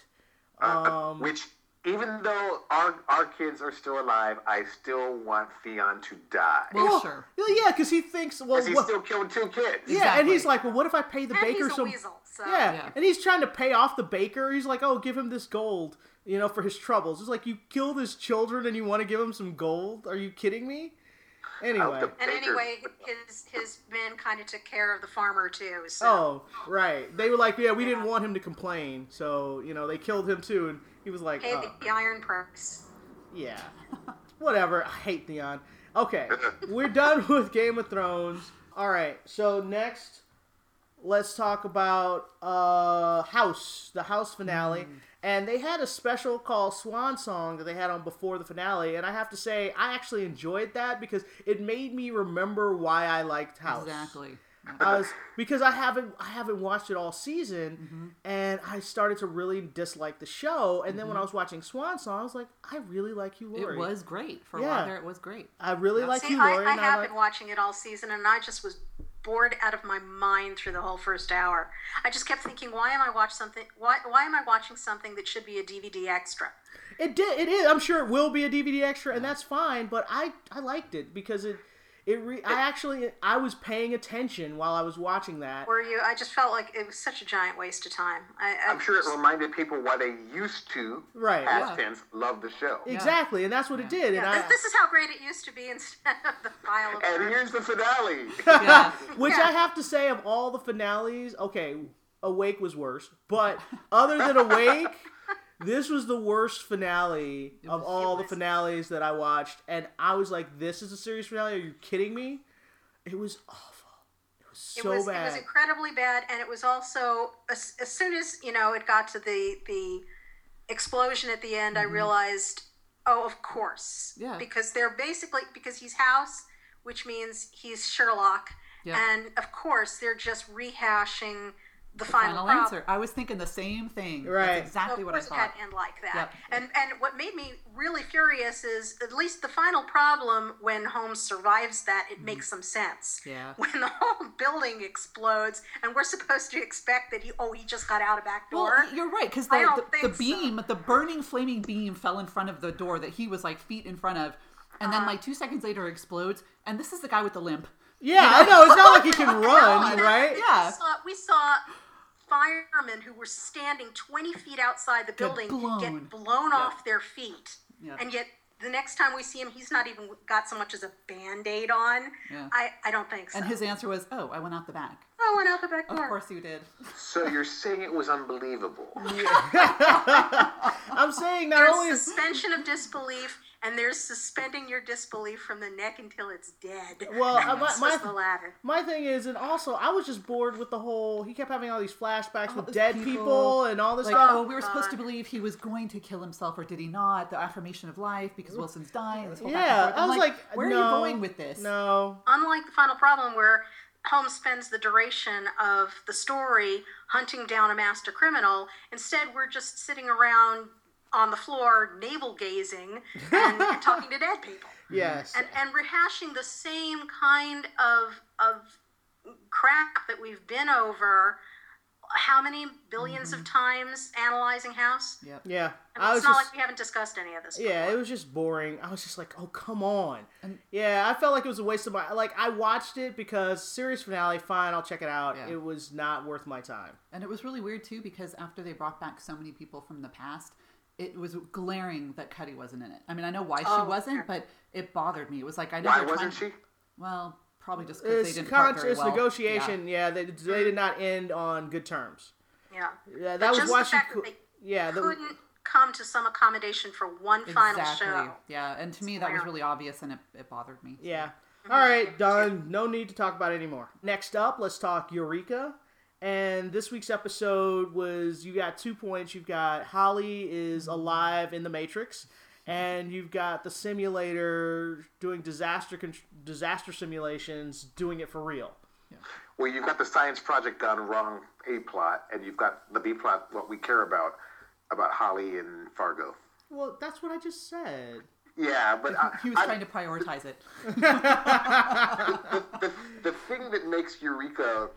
Uh, Um, which, even though our our kids are still alive, I still want Theon to die. Well, well, sure. yeah, because he thinks well, Because he what- still killed two kids. yeah, and Exactly. he's like, well, what if I pay the And baker he's a some? weasel, so. Yeah. Yeah. and he's trying to pay off the baker. He's like, oh, give him this gold, you know, for his troubles. It's like you killed his children and you want to give him some gold? Are you kidding me? Anyway. the- And Baker. anyway, his his men kind of took care of the farmer too. So. Oh, right. They were like, yeah, we didn't Yeah. want him to complain, so you know they killed him too, and he was like, Pay oh, the, the iron price. yeah, whatever. I hate Theon. Okay, we're done with Game of Thrones. All right, so next, let's talk about uh, House, the House finale. And they had a special called Swan Song that they had on before the finale, and I have to say, I actually enjoyed that because it made me remember why I liked House. Exactly. I was because I haven't I haven't watched it all season, Mm-hmm. and I started to really dislike the show. And then when I was watching Swan Song, I was like, I really like Hugh Laurie. It was great for a Yeah. while there. It was great. I really like See, Hugh I, Laurie. I and have like, been watching it all season, and I just was bored out of my mind through the whole first hour. I just kept thinking, why am I watch something? Why why am I watching something that should be a D V D extra? it did. It is. I'm sure it will be a D V D extra, and that's fine. But I I liked it because it it re, I actually I was paying attention while I was watching that. Where you, I just felt like it was such a giant waste of time. I, I I'm sure it just- reminded people why they used to, Right. past Yeah. tense, love the show. Exactly, and that's what it did. And Yeah, I, this, this is how great it used to be instead of the pile of. And here's the finale. Yeah. Which Yeah. I have to say, of all the finales, okay, Awake was worse, but other than Awake, this was the worst finale of all It the was- finales that I watched, and I was like, "This is a serious finale? Are you kidding me?" It was awful. It was so it was, bad. It was incredibly bad, and it was also as, as soon as you know it got to the the explosion at the end, I realized, oh, of course, Yeah. because they're basically because he's House, which means he's Sherlock, Yeah. and of course they're just rehashing the, Final final, answer. I was thinking the same thing. Right. That's exactly of what I course it had thought. to end like that. Yep. And and what made me really furious is at least the final problem when Holmes survives that, it makes some sense. Mm-hmm. Yeah. When the whole building explodes and we're supposed to expect that he oh he just got out a back door. Well, you're right, because I the, don't the, the think so. beam, the burning, flaming beam fell in front of the door that he was like feet in front of. And Uh-huh. then like two seconds later it explodes. And this is the guy with the limp. yeah, I know. It's not like he can run, And right? We Yeah. saw, we saw firemen who were standing twenty feet outside the building blown. get blown off their feet. Yeah. And yet the next time we see him, he's not even got so much as a Band-Aid on. Yeah. I, I don't think so. And his answer was, oh, I went out the back. I went out the back Of door. course you did. So you're saying it was unbelievable. I'm saying not only There's is suspension of disbelief, and there's suspending your disbelief from the neck until it's dead. Well, uh, my, This my, was the latter. my thing is, and also, I was just bored with the whole, he kept having all these flashbacks All with those dead people, people, and all this Like, stuff. oh, we were supposed to God. believe he was going to kill himself, or did he not? The affirmation of life because Wilson's dying. This whole Yeah, back and forth. I I'm was like, where no, are you going with this? No. Unlike the final problem, where Holmes spends the duration of the story hunting down a master criminal, instead we're just sitting around on the floor navel gazing and, and talking to dead people. Yes. And, and rehashing the same kind of of crap that we've been over how many 1000000000s of times analyzing House? Yep. Yeah. I mean, I was it's not just, like we haven't discussed any of this yeah, before. it was just boring. I was just like, oh, come on. And- yeah, I felt like it was a waste of my, like, I watched it because series finale, fine, I'll check it out. Yeah. It was not worth my time. And it was really weird too because after they brought back so many people from the past, it was glaring that Cuddy wasn't in it. I mean, I know why Oh, she wasn't, yeah. but it bothered me. It was like I know Why they're wasn't trying- she? Well, probably just because they It's, didn't part con- very it's well. negotiation. Yeah, they, they did not end on good terms. Yeah. Yeah, that But was just why the she fact cou- that they yeah, the- couldn't come to some accommodation for one final Exactly. show. Yeah, and to me that was really obvious, and it, it bothered me. so. Yeah. All right, done. No need to talk about it anymore. Next up, let's talk Eureka. And this week's episode was, you got two points. You've got Holly is alive in the Matrix, and you've got the simulator doing disaster con- disaster simulations, doing it for real. Well, you've got the science project gone wrong A plot, and you've got the B plot, what we care about, about Holly and Fargo. Well, that's what I just said. Yeah, but I, He was I- trying to prioritize it. the, the, the thing that makes Eureka,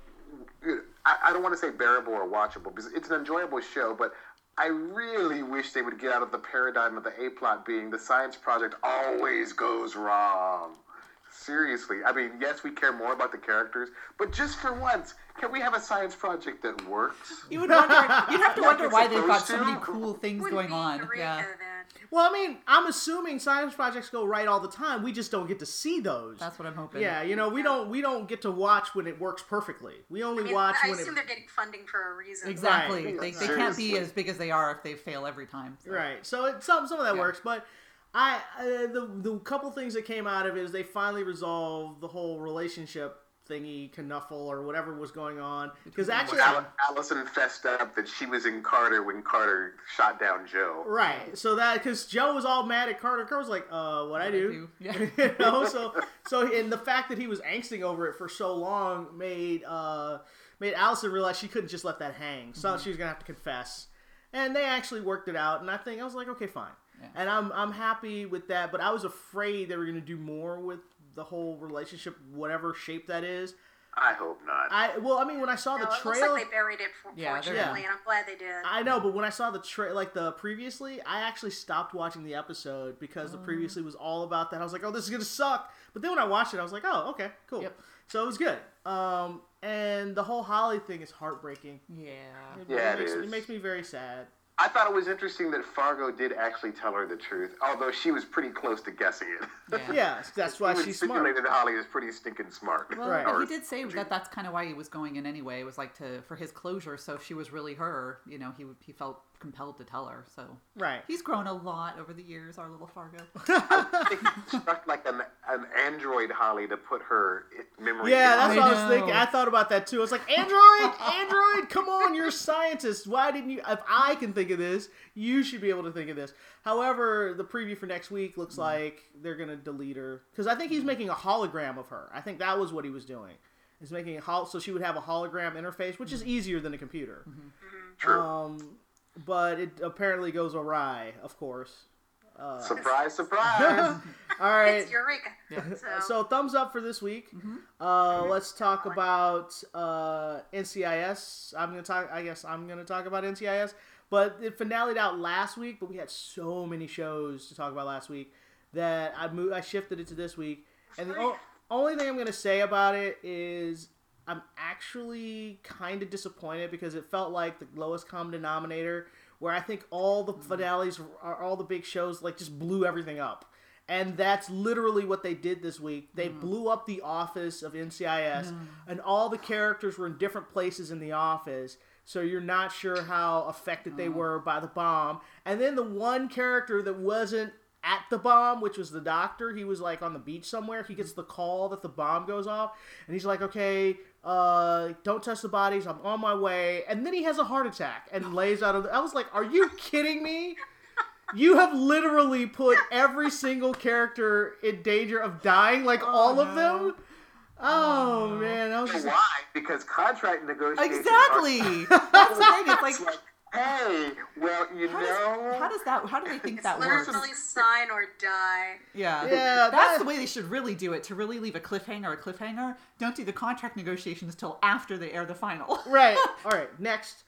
I, I don't want to say bearable or watchable, because it's an enjoyable show, but I really wish they would get out of the paradigm of the A plot being the science project always goes wrong. Seriously. I mean, yes, we care more about the characters, but just for once, can we have a science project that works? You would wonder. You'd have to Like wonder it's why they've got so supposed many to. cool things Wouldn't going be on. Eureka Yeah, then. Well, I mean, I'm assuming science projects go right all the time. We just don't get to see those. that's what I'm hoping. Yeah, you know, we don't we don't get to watch when it works perfectly. We only I mean, watch I when assume it they're getting funding for a reason. Exactly. Right. They, they can't be Seriously. as big as they are if they fail every time. so. right. So it, some some of that Yeah. works, but I uh, the the couple things that came out of it is they finally resolved the whole relationship thingy, knuffle or whatever was going on. Because actually, Al- Allison fessed up that she was in Carter when Carter shot down Joe. right. So that because Joe was all mad at Carter. Carter was like, "Uh, what I do?" Yeah. you know. So so and the fact that he was angsting over it for so long made uh made Allison realize she couldn't just let that hang. So Mm-hmm. she was gonna have to confess. And they actually worked it out. And I think I was like, okay, fine. Yeah. And I'm I'm happy with that. But I was afraid they were gonna do more with the whole relationship, whatever shape that is. I hope not. I well, I mean, when I saw No, the it looks trail, like they buried it, for, Yeah, they're- fortunately, Yeah. and I'm glad they did. I know, but when I saw the tra- like the previously, I actually stopped watching the episode because the previously was all about that. I was like, oh, this is gonna suck. But then when I watched it, I was like, oh, okay, cool. Yep. So it was good. Um, and the whole Holly thing is heartbreaking. Yeah. Yeah, it makes, is. It makes me very sad. I thought it was interesting that Fargo did actually tell her the truth, although she was pretty close to guessing it. Yeah. Yeah, that's why He she's was smart. stipulated that Holly is pretty stinking smart. Well, Right. but Or- he did say that that's kind of why he was going in anyway. It was like to for his closure. So if she was really her, you know, he would- he felt compelled to tell her. So Right. he's grown a lot over the years, our little Fargo. I think he struck like an, an android Holly to put her memory. Yeah, in. that's I what I was know. thinking. I thought about that too. I was like, Android, Android, come on, you're a scientist. Why didn't you? If I can think of this, you should be able to think of this. However, the preview for next week looks like they're gonna delete her because I think he's making a hologram of her. I think that was what he was doing. He's making a hol- so she would have a hologram interface, which is easier than a computer. True. Um, but it apparently goes awry, of course. Surprise, surprise. All right. It's Eureka. So, So thumbs up for this week. Uh, let's talk about uh, N C I S. I'm gonna talk. I guess I'm gonna talk about N C I S. But it finale'd out last week. But we had so many shows to talk about last week that I moved. I shifted it to this week. And the o- only thing I'm gonna say about it is I'm actually kind of disappointed because it felt like the lowest common denominator. Where I think all the finales, are all the big shows, like just blew everything up. And that's literally what they did this week. They blew up the office of N C I S, and all the characters were in different places in the office, so you're not sure how affected they were by the bomb. And then the one character that wasn't at the bomb, which was the doctor. He was like on the beach somewhere. He gets the call that the bomb goes off, and he's like, okay, uh, don't touch the bodies. I'm on my way. And then he has a heart attack and lays out of the... I was like, are you kidding me? You have literally put every single character in danger of dying, like oh, all of no. them. Oh, oh man, that was just... why? Because contract negotiations. Exactly. Are... That's the thing. It's like, it's like, hey, well, you how know, does, how does that? How do they think it's that works? literally sign or die. Yeah, yeah. That's that... the way they should really do it. To really leave a cliffhanger, a cliffhanger. Don't do the contract negotiations till after they air the final. Right. All right. Next,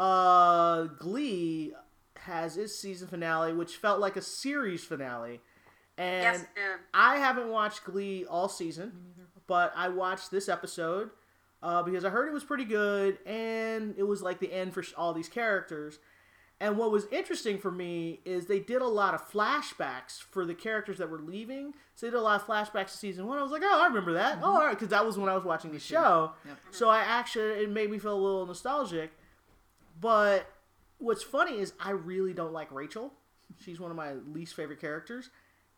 uh, Glee has its season finale, which felt like a series finale. And yes, yeah. I haven't watched Glee all season, but I watched this episode uh, because I heard it was pretty good, and it was like the end for all these characters. And what was interesting for me is they did a lot of flashbacks for the characters that were leaving. So they did a lot of flashbacks to season one. I was like, oh, I remember that. Mm-hmm. Oh, all right, because that was when I was watching the show. Yep. So I actually, it made me feel a little nostalgic. But what's funny is I really don't like Rachel. She's one of my least favorite characters.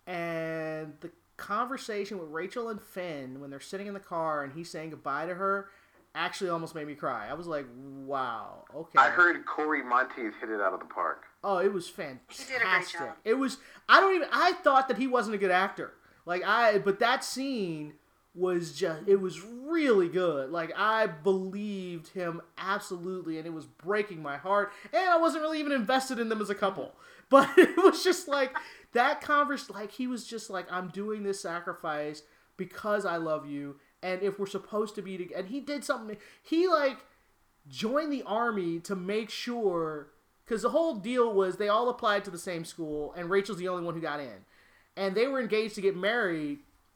And the conversation with Rachel and Finn when they're sitting in the car and he's saying goodbye to her actually almost made me cry. I was like, wow, okay. I heard Corey Monteith hit it out of the park. Oh, it was fantastic. He did a great job. It was, I don't even, I thought that he wasn't a good actor. Like, I, but that scene was just, it was really good. Like, I believed him absolutely, and it was breaking my heart. And I wasn't really even invested in them as a couple. But it was just like, that conversation, like, he was just like, I'm doing this sacrifice because I love you. And if we're supposed to be together, and he did something, he like joined the army to make sure, because the whole deal was they all applied to the same school, and Rachel's the only one who got in. And they were engaged to get married,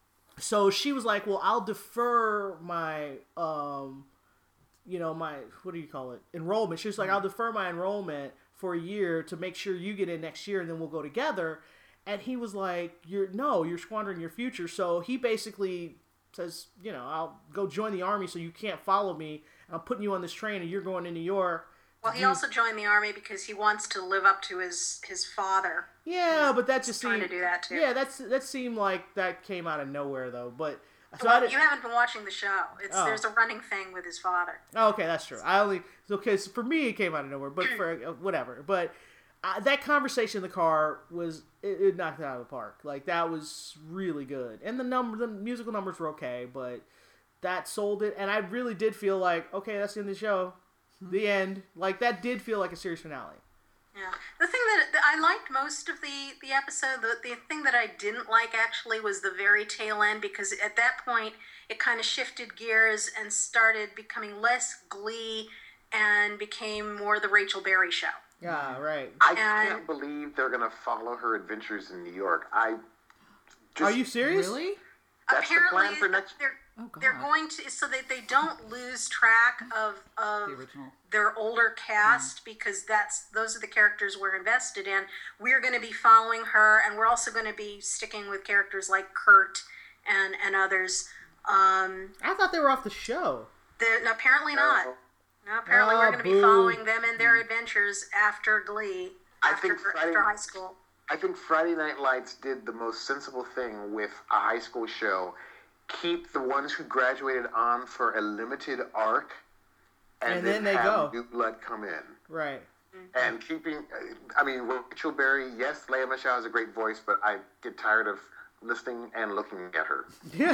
so she was like, well, I'll defer my, um, you know, my, what do you call it, enrollment. She was like, I'll defer my enrollment for a year to make sure you get in next year, and then we'll go together. And he was like, "You're no, you're squandering your future." So he basically says, you know, I'll go join the army so you can't follow me. I'm putting you on this train and you're going to New York. Well, he also joined the army because he wants to live up to his, his father. Yeah, but that just trying seemed... to do that, too. Yeah, that's, that seemed like that came out of nowhere, though. But so well, you haven't been watching the show. It's oh. There's a running thing with his father. Oh, okay, that's true. I only... Okay, so for me, it came out of nowhere, but for... Uh, whatever. But... Uh, that conversation in the car was it, it knocked it out of the park. Like, that was really good, and the number, the musical numbers were okay, but that sold it. And I really did feel like, okay, that's the end of the show, the end. Like, that did feel like a series finale. Yeah, the thing that, that I liked most of the the episode, the the thing that I didn't like actually was the very tail end, because at that point it kind of shifted gears and started becoming less Glee and became more the Rachel Berry show. Yeah, right. I And- can't believe they're gonna follow her adventures in New York. I just, Are you serious? Really? That's the Apparently, plan for next. they're Oh, God. they're going to so that they don't lose track of of The original. their older cast, because that's those are the characters we're invested in. We're going to be following her, and we're also going to be sticking with characters like Kurt and and others. Um, I thought they were off the show. the, no, apparently not. No. No, apparently Oh, we're going to be boo. following them in their adventures after Glee, I after think Friday- after high school. I think Friday Night Lights did the most sensible thing with a high school show. Keep the ones who graduated on for a limited arc, and, And then, then they have go. new blood come in. Right. And keeping, I mean, Rachel Berry, yes, Leia Michele has a great voice, but I get tired of listening and looking at her.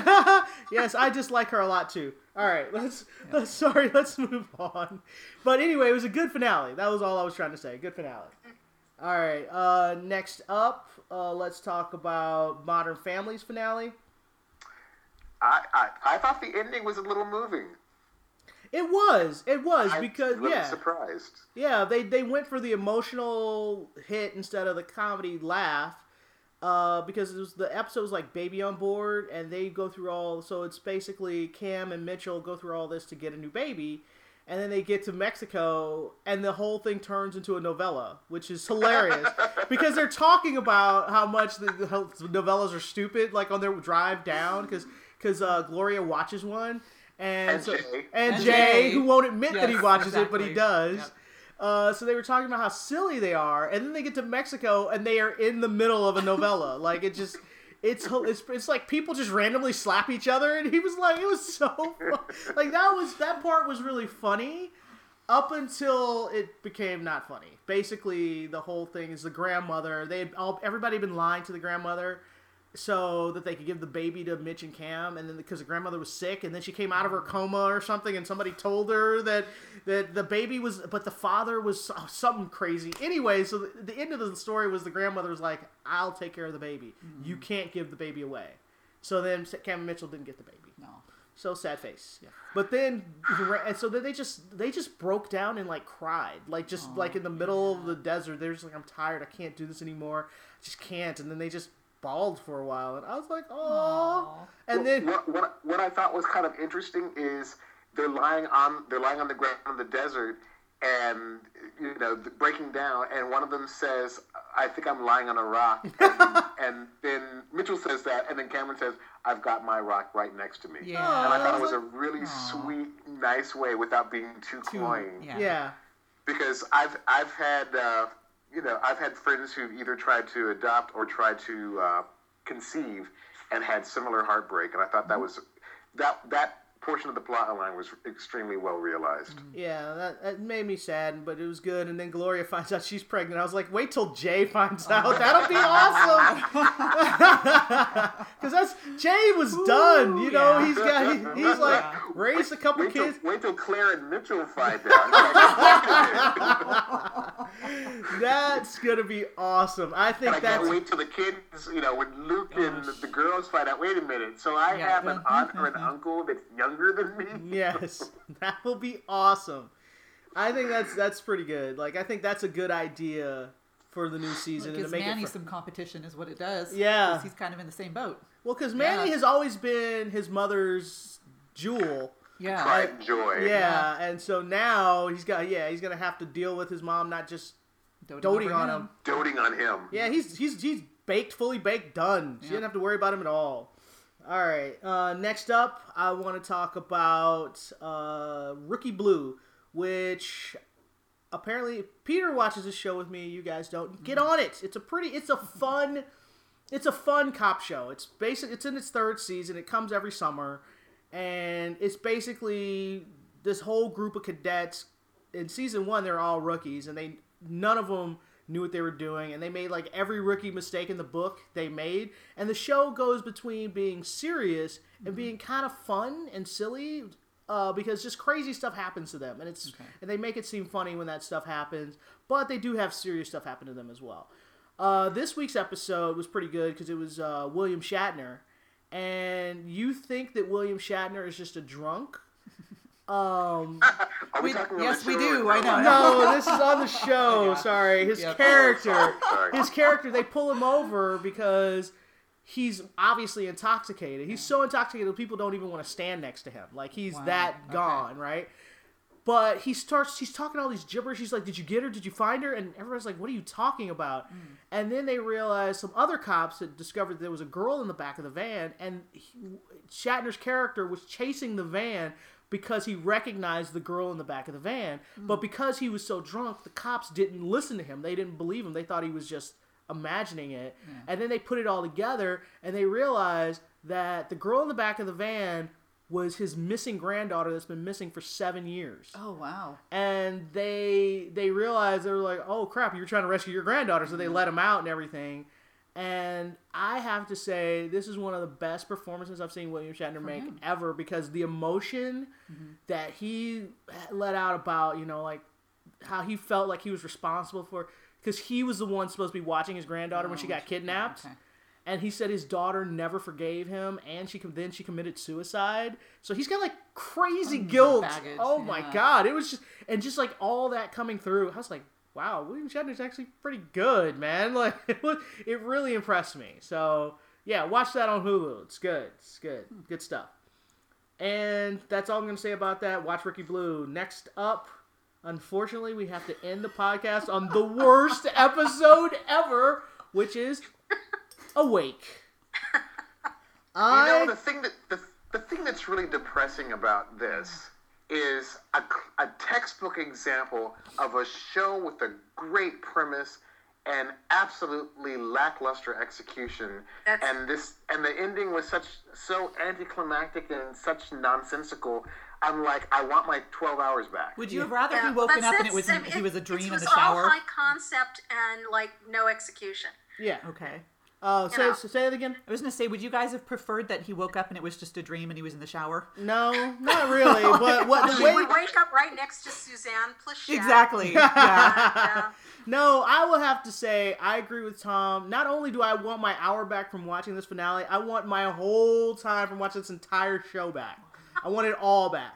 Yes, I just like her a lot too. All right, let's, let's sorry, let's move on. But anyway, it was a good finale. That was all I was trying to say. Good finale. All right, uh, next up, uh, let's talk about Modern Family's finale. I, I, I thought the ending was a little moving. It was, it was I because was yeah, surprised. yeah, they they went for the emotional hit instead of the comedy laugh. Uh, because it was the episode was like Baby on Board, and they go through all. So it's basically Cam and Mitchell go through all this to get a new baby, and then they get to Mexico, and the whole thing turns into a novella, which is hilarious because they're talking about how much the, the novellas are stupid, like on their drive down, because because uh, Gloria watches one, and And so, Jay. and, And Jay, Jay. who won't admit that he Yes, watches it, but he exactly. does. Yep. Uh, so they were talking about how silly they are, and then they get to Mexico, and they are in the middle of a novella. Like, it just, it's it's it's like people just randomly slap each other, and he was like, it was so fun. Like, that was, that part was really funny, up until it became not funny. Basically, the whole thing is the grandmother, they had all, everybody had been lying to the grandmother, so that they could give the baby to Mitch and Cam, and then because the grandmother was sick, and then she came out of her coma or something, and somebody told her that, that the baby was, but the father was oh, something crazy. Anyway, so the, the end of the story was the grandmother was like, I'll take care of the baby. Mm-hmm. You can't give the baby away. So then Cam and Mitchell didn't get the baby. No. So sad face. Yeah. But then, and so then they just, they just broke down and like cried. Like just oh, like in the middle yeah. of the desert, they're just like, I'm tired. I can't do this anymore. I just can't. And then they just bawled for a while, and I was like, "Oh!" And well, then what, what what I thought was kind of interesting is they're lying on they're lying on the ground in the desert, and you know breaking down, and one of them says, "I think I'm lying on a rock," and, and then Mitchell says that, and then Cameron says, "I've got my rock right next to me." Yeah. And I thought I it was like, a really Aww. sweet, nice way without being too, too cloying. Yeah. yeah. Because I've I've had. Uh, You know, I've had friends who've either tried to adopt or tried to uh, conceive and had similar heartbreak, and I thought that was that that portion of the plot line was extremely well realized. Yeah, that, that made me sad, but it was good. And then Gloria finds out she's pregnant. I was like, wait till Jay finds out. That'll be awesome. Because that's Jay was Ooh, done. You know, yeah. he's got he, he's like yeah. raised a couple wait kids. Till, wait till Claire and Mitchell find out. That's gonna be awesome. I think and I that's. can't wait till the kids. You know, when Luke and the, the girls find out. Wait a minute. So I yeah. have an aunt or an uncle that's younger than me. Yes, that will be awesome. I think that's that's pretty good. Like, I think that's a good idea for the new season. It and gives to make Manny it fr- some competition is what it does. Yeah. He's kind of in the same boat. Well, because Manny yeah. has always been his mother's jewel. Yeah. Pride and joy. Yeah, Yeah. and so now he's got yeah he's gonna have to deal with his mom not just Doting, doting over on him. Doting on him. Yeah, he's he's he's baked, fully baked, done. She Yeah. didn't have to worry about him at all. All right. Uh, next up, I want to talk about uh, Rookie Blue, which apparently Peter watches this show with me. You guys don't. Get on it. It's a pretty. It's a fun. It's a fun cop show. It's basic. It's in its third season. It comes every summer, and it's basically this whole group of cadets. In season one, they're all rookies, and they none of them knew what they were doing, and they made like every rookie mistake in the book they made. And the show goes between being serious and mm-hmm. being kind of fun and silly, uh, because just crazy stuff happens to them, and it's okay. and they make it seem funny when that stuff happens. But they do have serious stuff happen to them as well. Uh, this week's episode was pretty good because it was uh, William Shatner, and you think that William Shatner is just a drunk. Um, Are we we, talking yes, on the we show do. or I know. No, this is on the show. Yeah. Sorry, his Yeah. character, Sorry, sorry. his character. They pull him over because he's obviously intoxicated. He's so intoxicated that people don't even want to stand next to him. Like he's Wow. that Okay. gone, right? But he starts. He's talking all these gibberish. He's like, "Did you get her? Did you find her?" And everyone's like, "What are you talking about?" Mm. And then they realize some other cops had discovered there was a girl in the back of the van, and he, Shatner's character was chasing the van because he recognized the girl in the back of the van. Mm. But because he was so drunk, the cops didn't listen to him. They didn't believe him. They thought he was just imagining it. Yeah. And then they put it all together, and they realized that the girl in the back of the van was his missing granddaughter that's been missing for seven years. Oh, wow. And they they realized, they were like, oh, crap, you were trying to rescue your granddaughter, so they let him out and everything. And I have to say, this is one of the best performances I've seen William Shatner For make him. ever, because the emotion mm-hmm. that he let out about, you know, like how he felt like he was responsible for, because he was the one supposed to be watching his granddaughter oh, when she got kidnapped. Okay. And he said his daughter never forgave him, and she then she committed suicide. So he's got like crazy Tons guilt. Baggage, oh yeah. my God. It was just, and just like all that coming through, I was like, wow, William Shatner's actually pretty good, man. Like, it, was, it really impressed me. So, yeah, watch that on Hulu. It's good. It's good. Good stuff. And that's all I'm going to say about that. Watch Rookie Blue. Next up, unfortunately, we have to end the podcast on the worst episode ever, which is Awake. I... You know, the thing that the, the thing that's really depressing about this is a, a textbook example of a show with a great premise and absolutely lackluster execution. That's... And this and the ending was such so anticlimactic and such nonsensical. I'm like, I want my twelve hours back. Would you have rather yeah, he woken up and it was it, he was a dream it was in the shower? all high concept and like no execution. Yeah. Okay. Uh, say, know. say it again. I was going to say, would you guys have preferred that he woke up and it was just a dream and he was in the shower? No, not really. But what the He way? would wake up right next to Suzanne Pleshette. Exactly. Yeah. Yeah. No, I will have to say I agree with Tom. Not only do I want my hour back from watching this finale, I want my whole time from watching this entire show back. I want it all back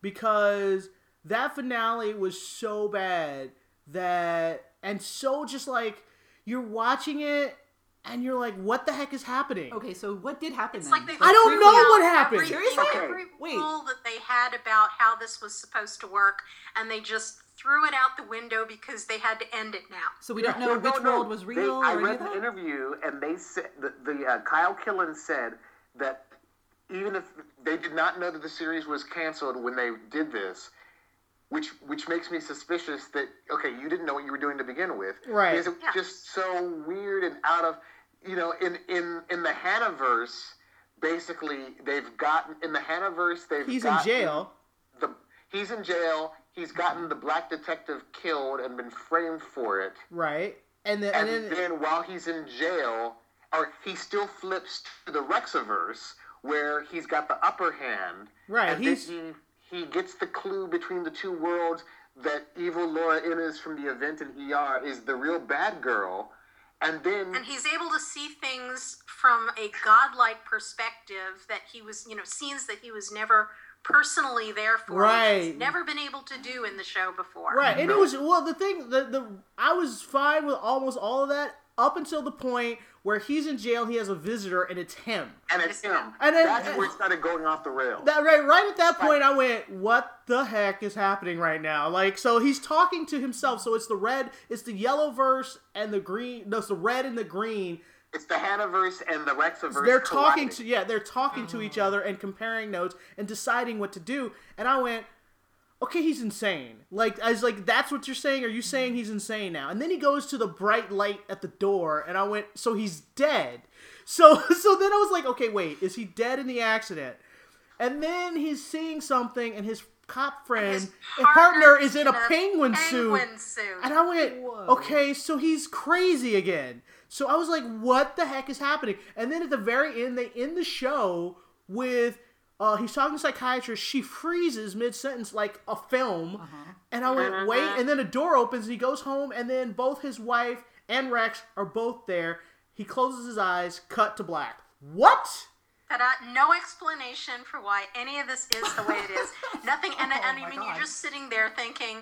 because that finale was so bad that and so just like you're watching it. And you're like, what the heck is happening? Okay, so what did happen It's then? like they I don't threw know out what happened. Every, Seriously? every Wait. rule that they had about how this was supposed to work, and they just threw it out the window because they had to end it now. So we don't know No, which no, no. world was real They, I or read any of the that? interview, and they said the, the uh, Kyle Killen said that even if they did not know that the series was canceled when they did this, which which makes me suspicious that okay, you didn't know what you were doing to begin with, Right. Because it was Yeah. just so weird and out of, you know, in in in the Hannahverse, basically they've gotten in the Hannahverse they've He's in gotten jail. The he's in jail. He's gotten the black detective killed and been framed for it. Right. And then, And, and then, then while he's in jail, or he still flips to the Rexiverse, where he's got the upper hand. Right, And he's- then he, he gets the clue between the two worlds that evil Laura Innes from the event in E R is the real bad girl. And then... And he's able to see things from a godlike perspective that he was, you know, scenes that he was never personally there for. Which Right. he's never been able to do in the show before. right. And it No. was, well, the thing, the, the, I was fine with almost all of that up until the point where he's in jail, he has a visitor, and it's him. and it's him. And then- That's where it started going off the rails. That right, right at that point, I went, "What the heck is happening right now?" Like, so he's talking to himself. So it's the red, it's the yellow verse and the green. No, it's the red and the green. It's the Hannahverse and the Rexiverse They're talking colliding. to yeah, they're talking to each other and comparing notes and deciding what to do. And I went, "Okay, he's insane." Like, I was like, "That's what you're saying? Are you saying he's insane now?" And then he goes to the bright light at the door, and I went, "So he's dead." So, so then I was like, "Okay, wait, is he dead in the accident?" And then he's seeing something, and his cop friend, His his partner, partner's is in a penguin, penguin suit. suit. And I went, Whoa. okay, so he's crazy again. So I was like, what the heck is happening? And then at the very end, they end the show with, uh, he's talking to a psychiatrist. She freezes mid-sentence like a film. Uh-huh. And I went, wait. And then a door opens, and he goes home, and then both his wife and Rex are both there. He closes his eyes, cut to black. What? But uh, no explanation for why any of this is the way it is. Nothing, and, Oh and my I mean, God. you're just sitting there thinking,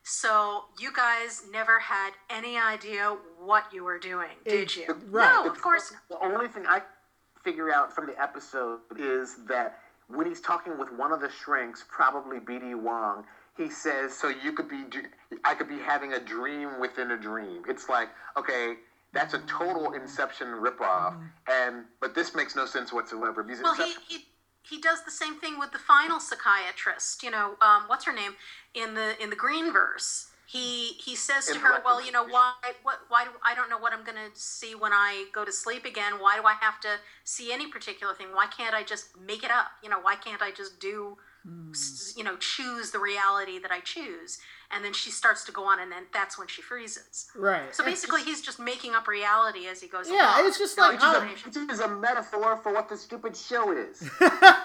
so you guys never had any idea what you were doing, did you? right. No, of course not. The only thing I figure out from the episode is that when he's talking with one of the shrinks, probably B D Wong, he says, "So you could be, I could be having a dream within a dream." It's like, okay, that's a total Inception ripoff, and but this makes no sense whatsoever because Well, he, Inception. he he does the same thing with the final psychiatrist. You know, um, what's her name in the in the Greenverse? He he says to In her, the "Well, you know, why what why do I don't know what I'm going to see when I go to sleep again? Why do I have to see any particular thing? Why can't I just make it up? You know, why can't I just do s you know choose the reality that I choose?" And then she starts to go on, and then that's when she freezes. Right. So basically, he's just making up reality as he goes Yeah, along. it's just No like, uh, explanation. Which is a metaphor for what the stupid show is. and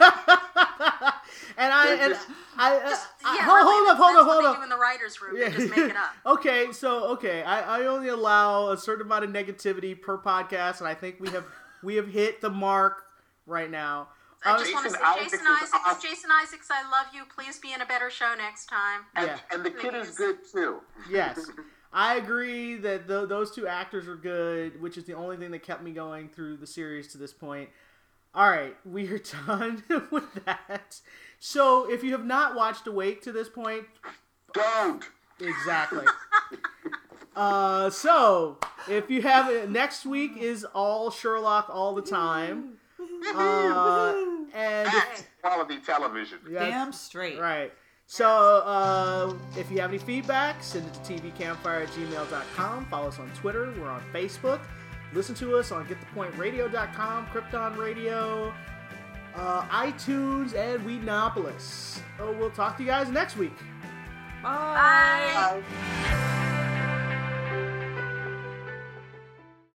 I, They're and just- I, uh, Just- I- yeah, hold, really, hold up, that's hold up, what hold they up. do in the writers' room. They just make it up. Okay, so okay, I, I only allow a certain amount of negativity per podcast, and I think we have we have hit the mark right now. I Uh, just want to say, Jason Isaacs Jason is Isaacs, awesome. Jason Isaacs, I love you. Please be in a better show next time. And, Yeah. and the kid is Please. good too. Yes, I agree that th- those two actors are good, which is the only thing that kept me going through the series to this point. All right, we are done with that. So, if you have not watched Awake to this point, Don't. exactly. uh, so, if you have it, next week is all Sherlock all the time. Uh, and That's quality television. yes, Damn straight. right. So, uh, if you have any feedback, send it to t v campfire at gmail dot com. Follow us on Twitter. We're on Facebook. Listen to us on get the point radio dot com, Krypton Radio, uh, iTunes, and Whedonopolis. So we'll talk to you guys next week. Bye. Bye.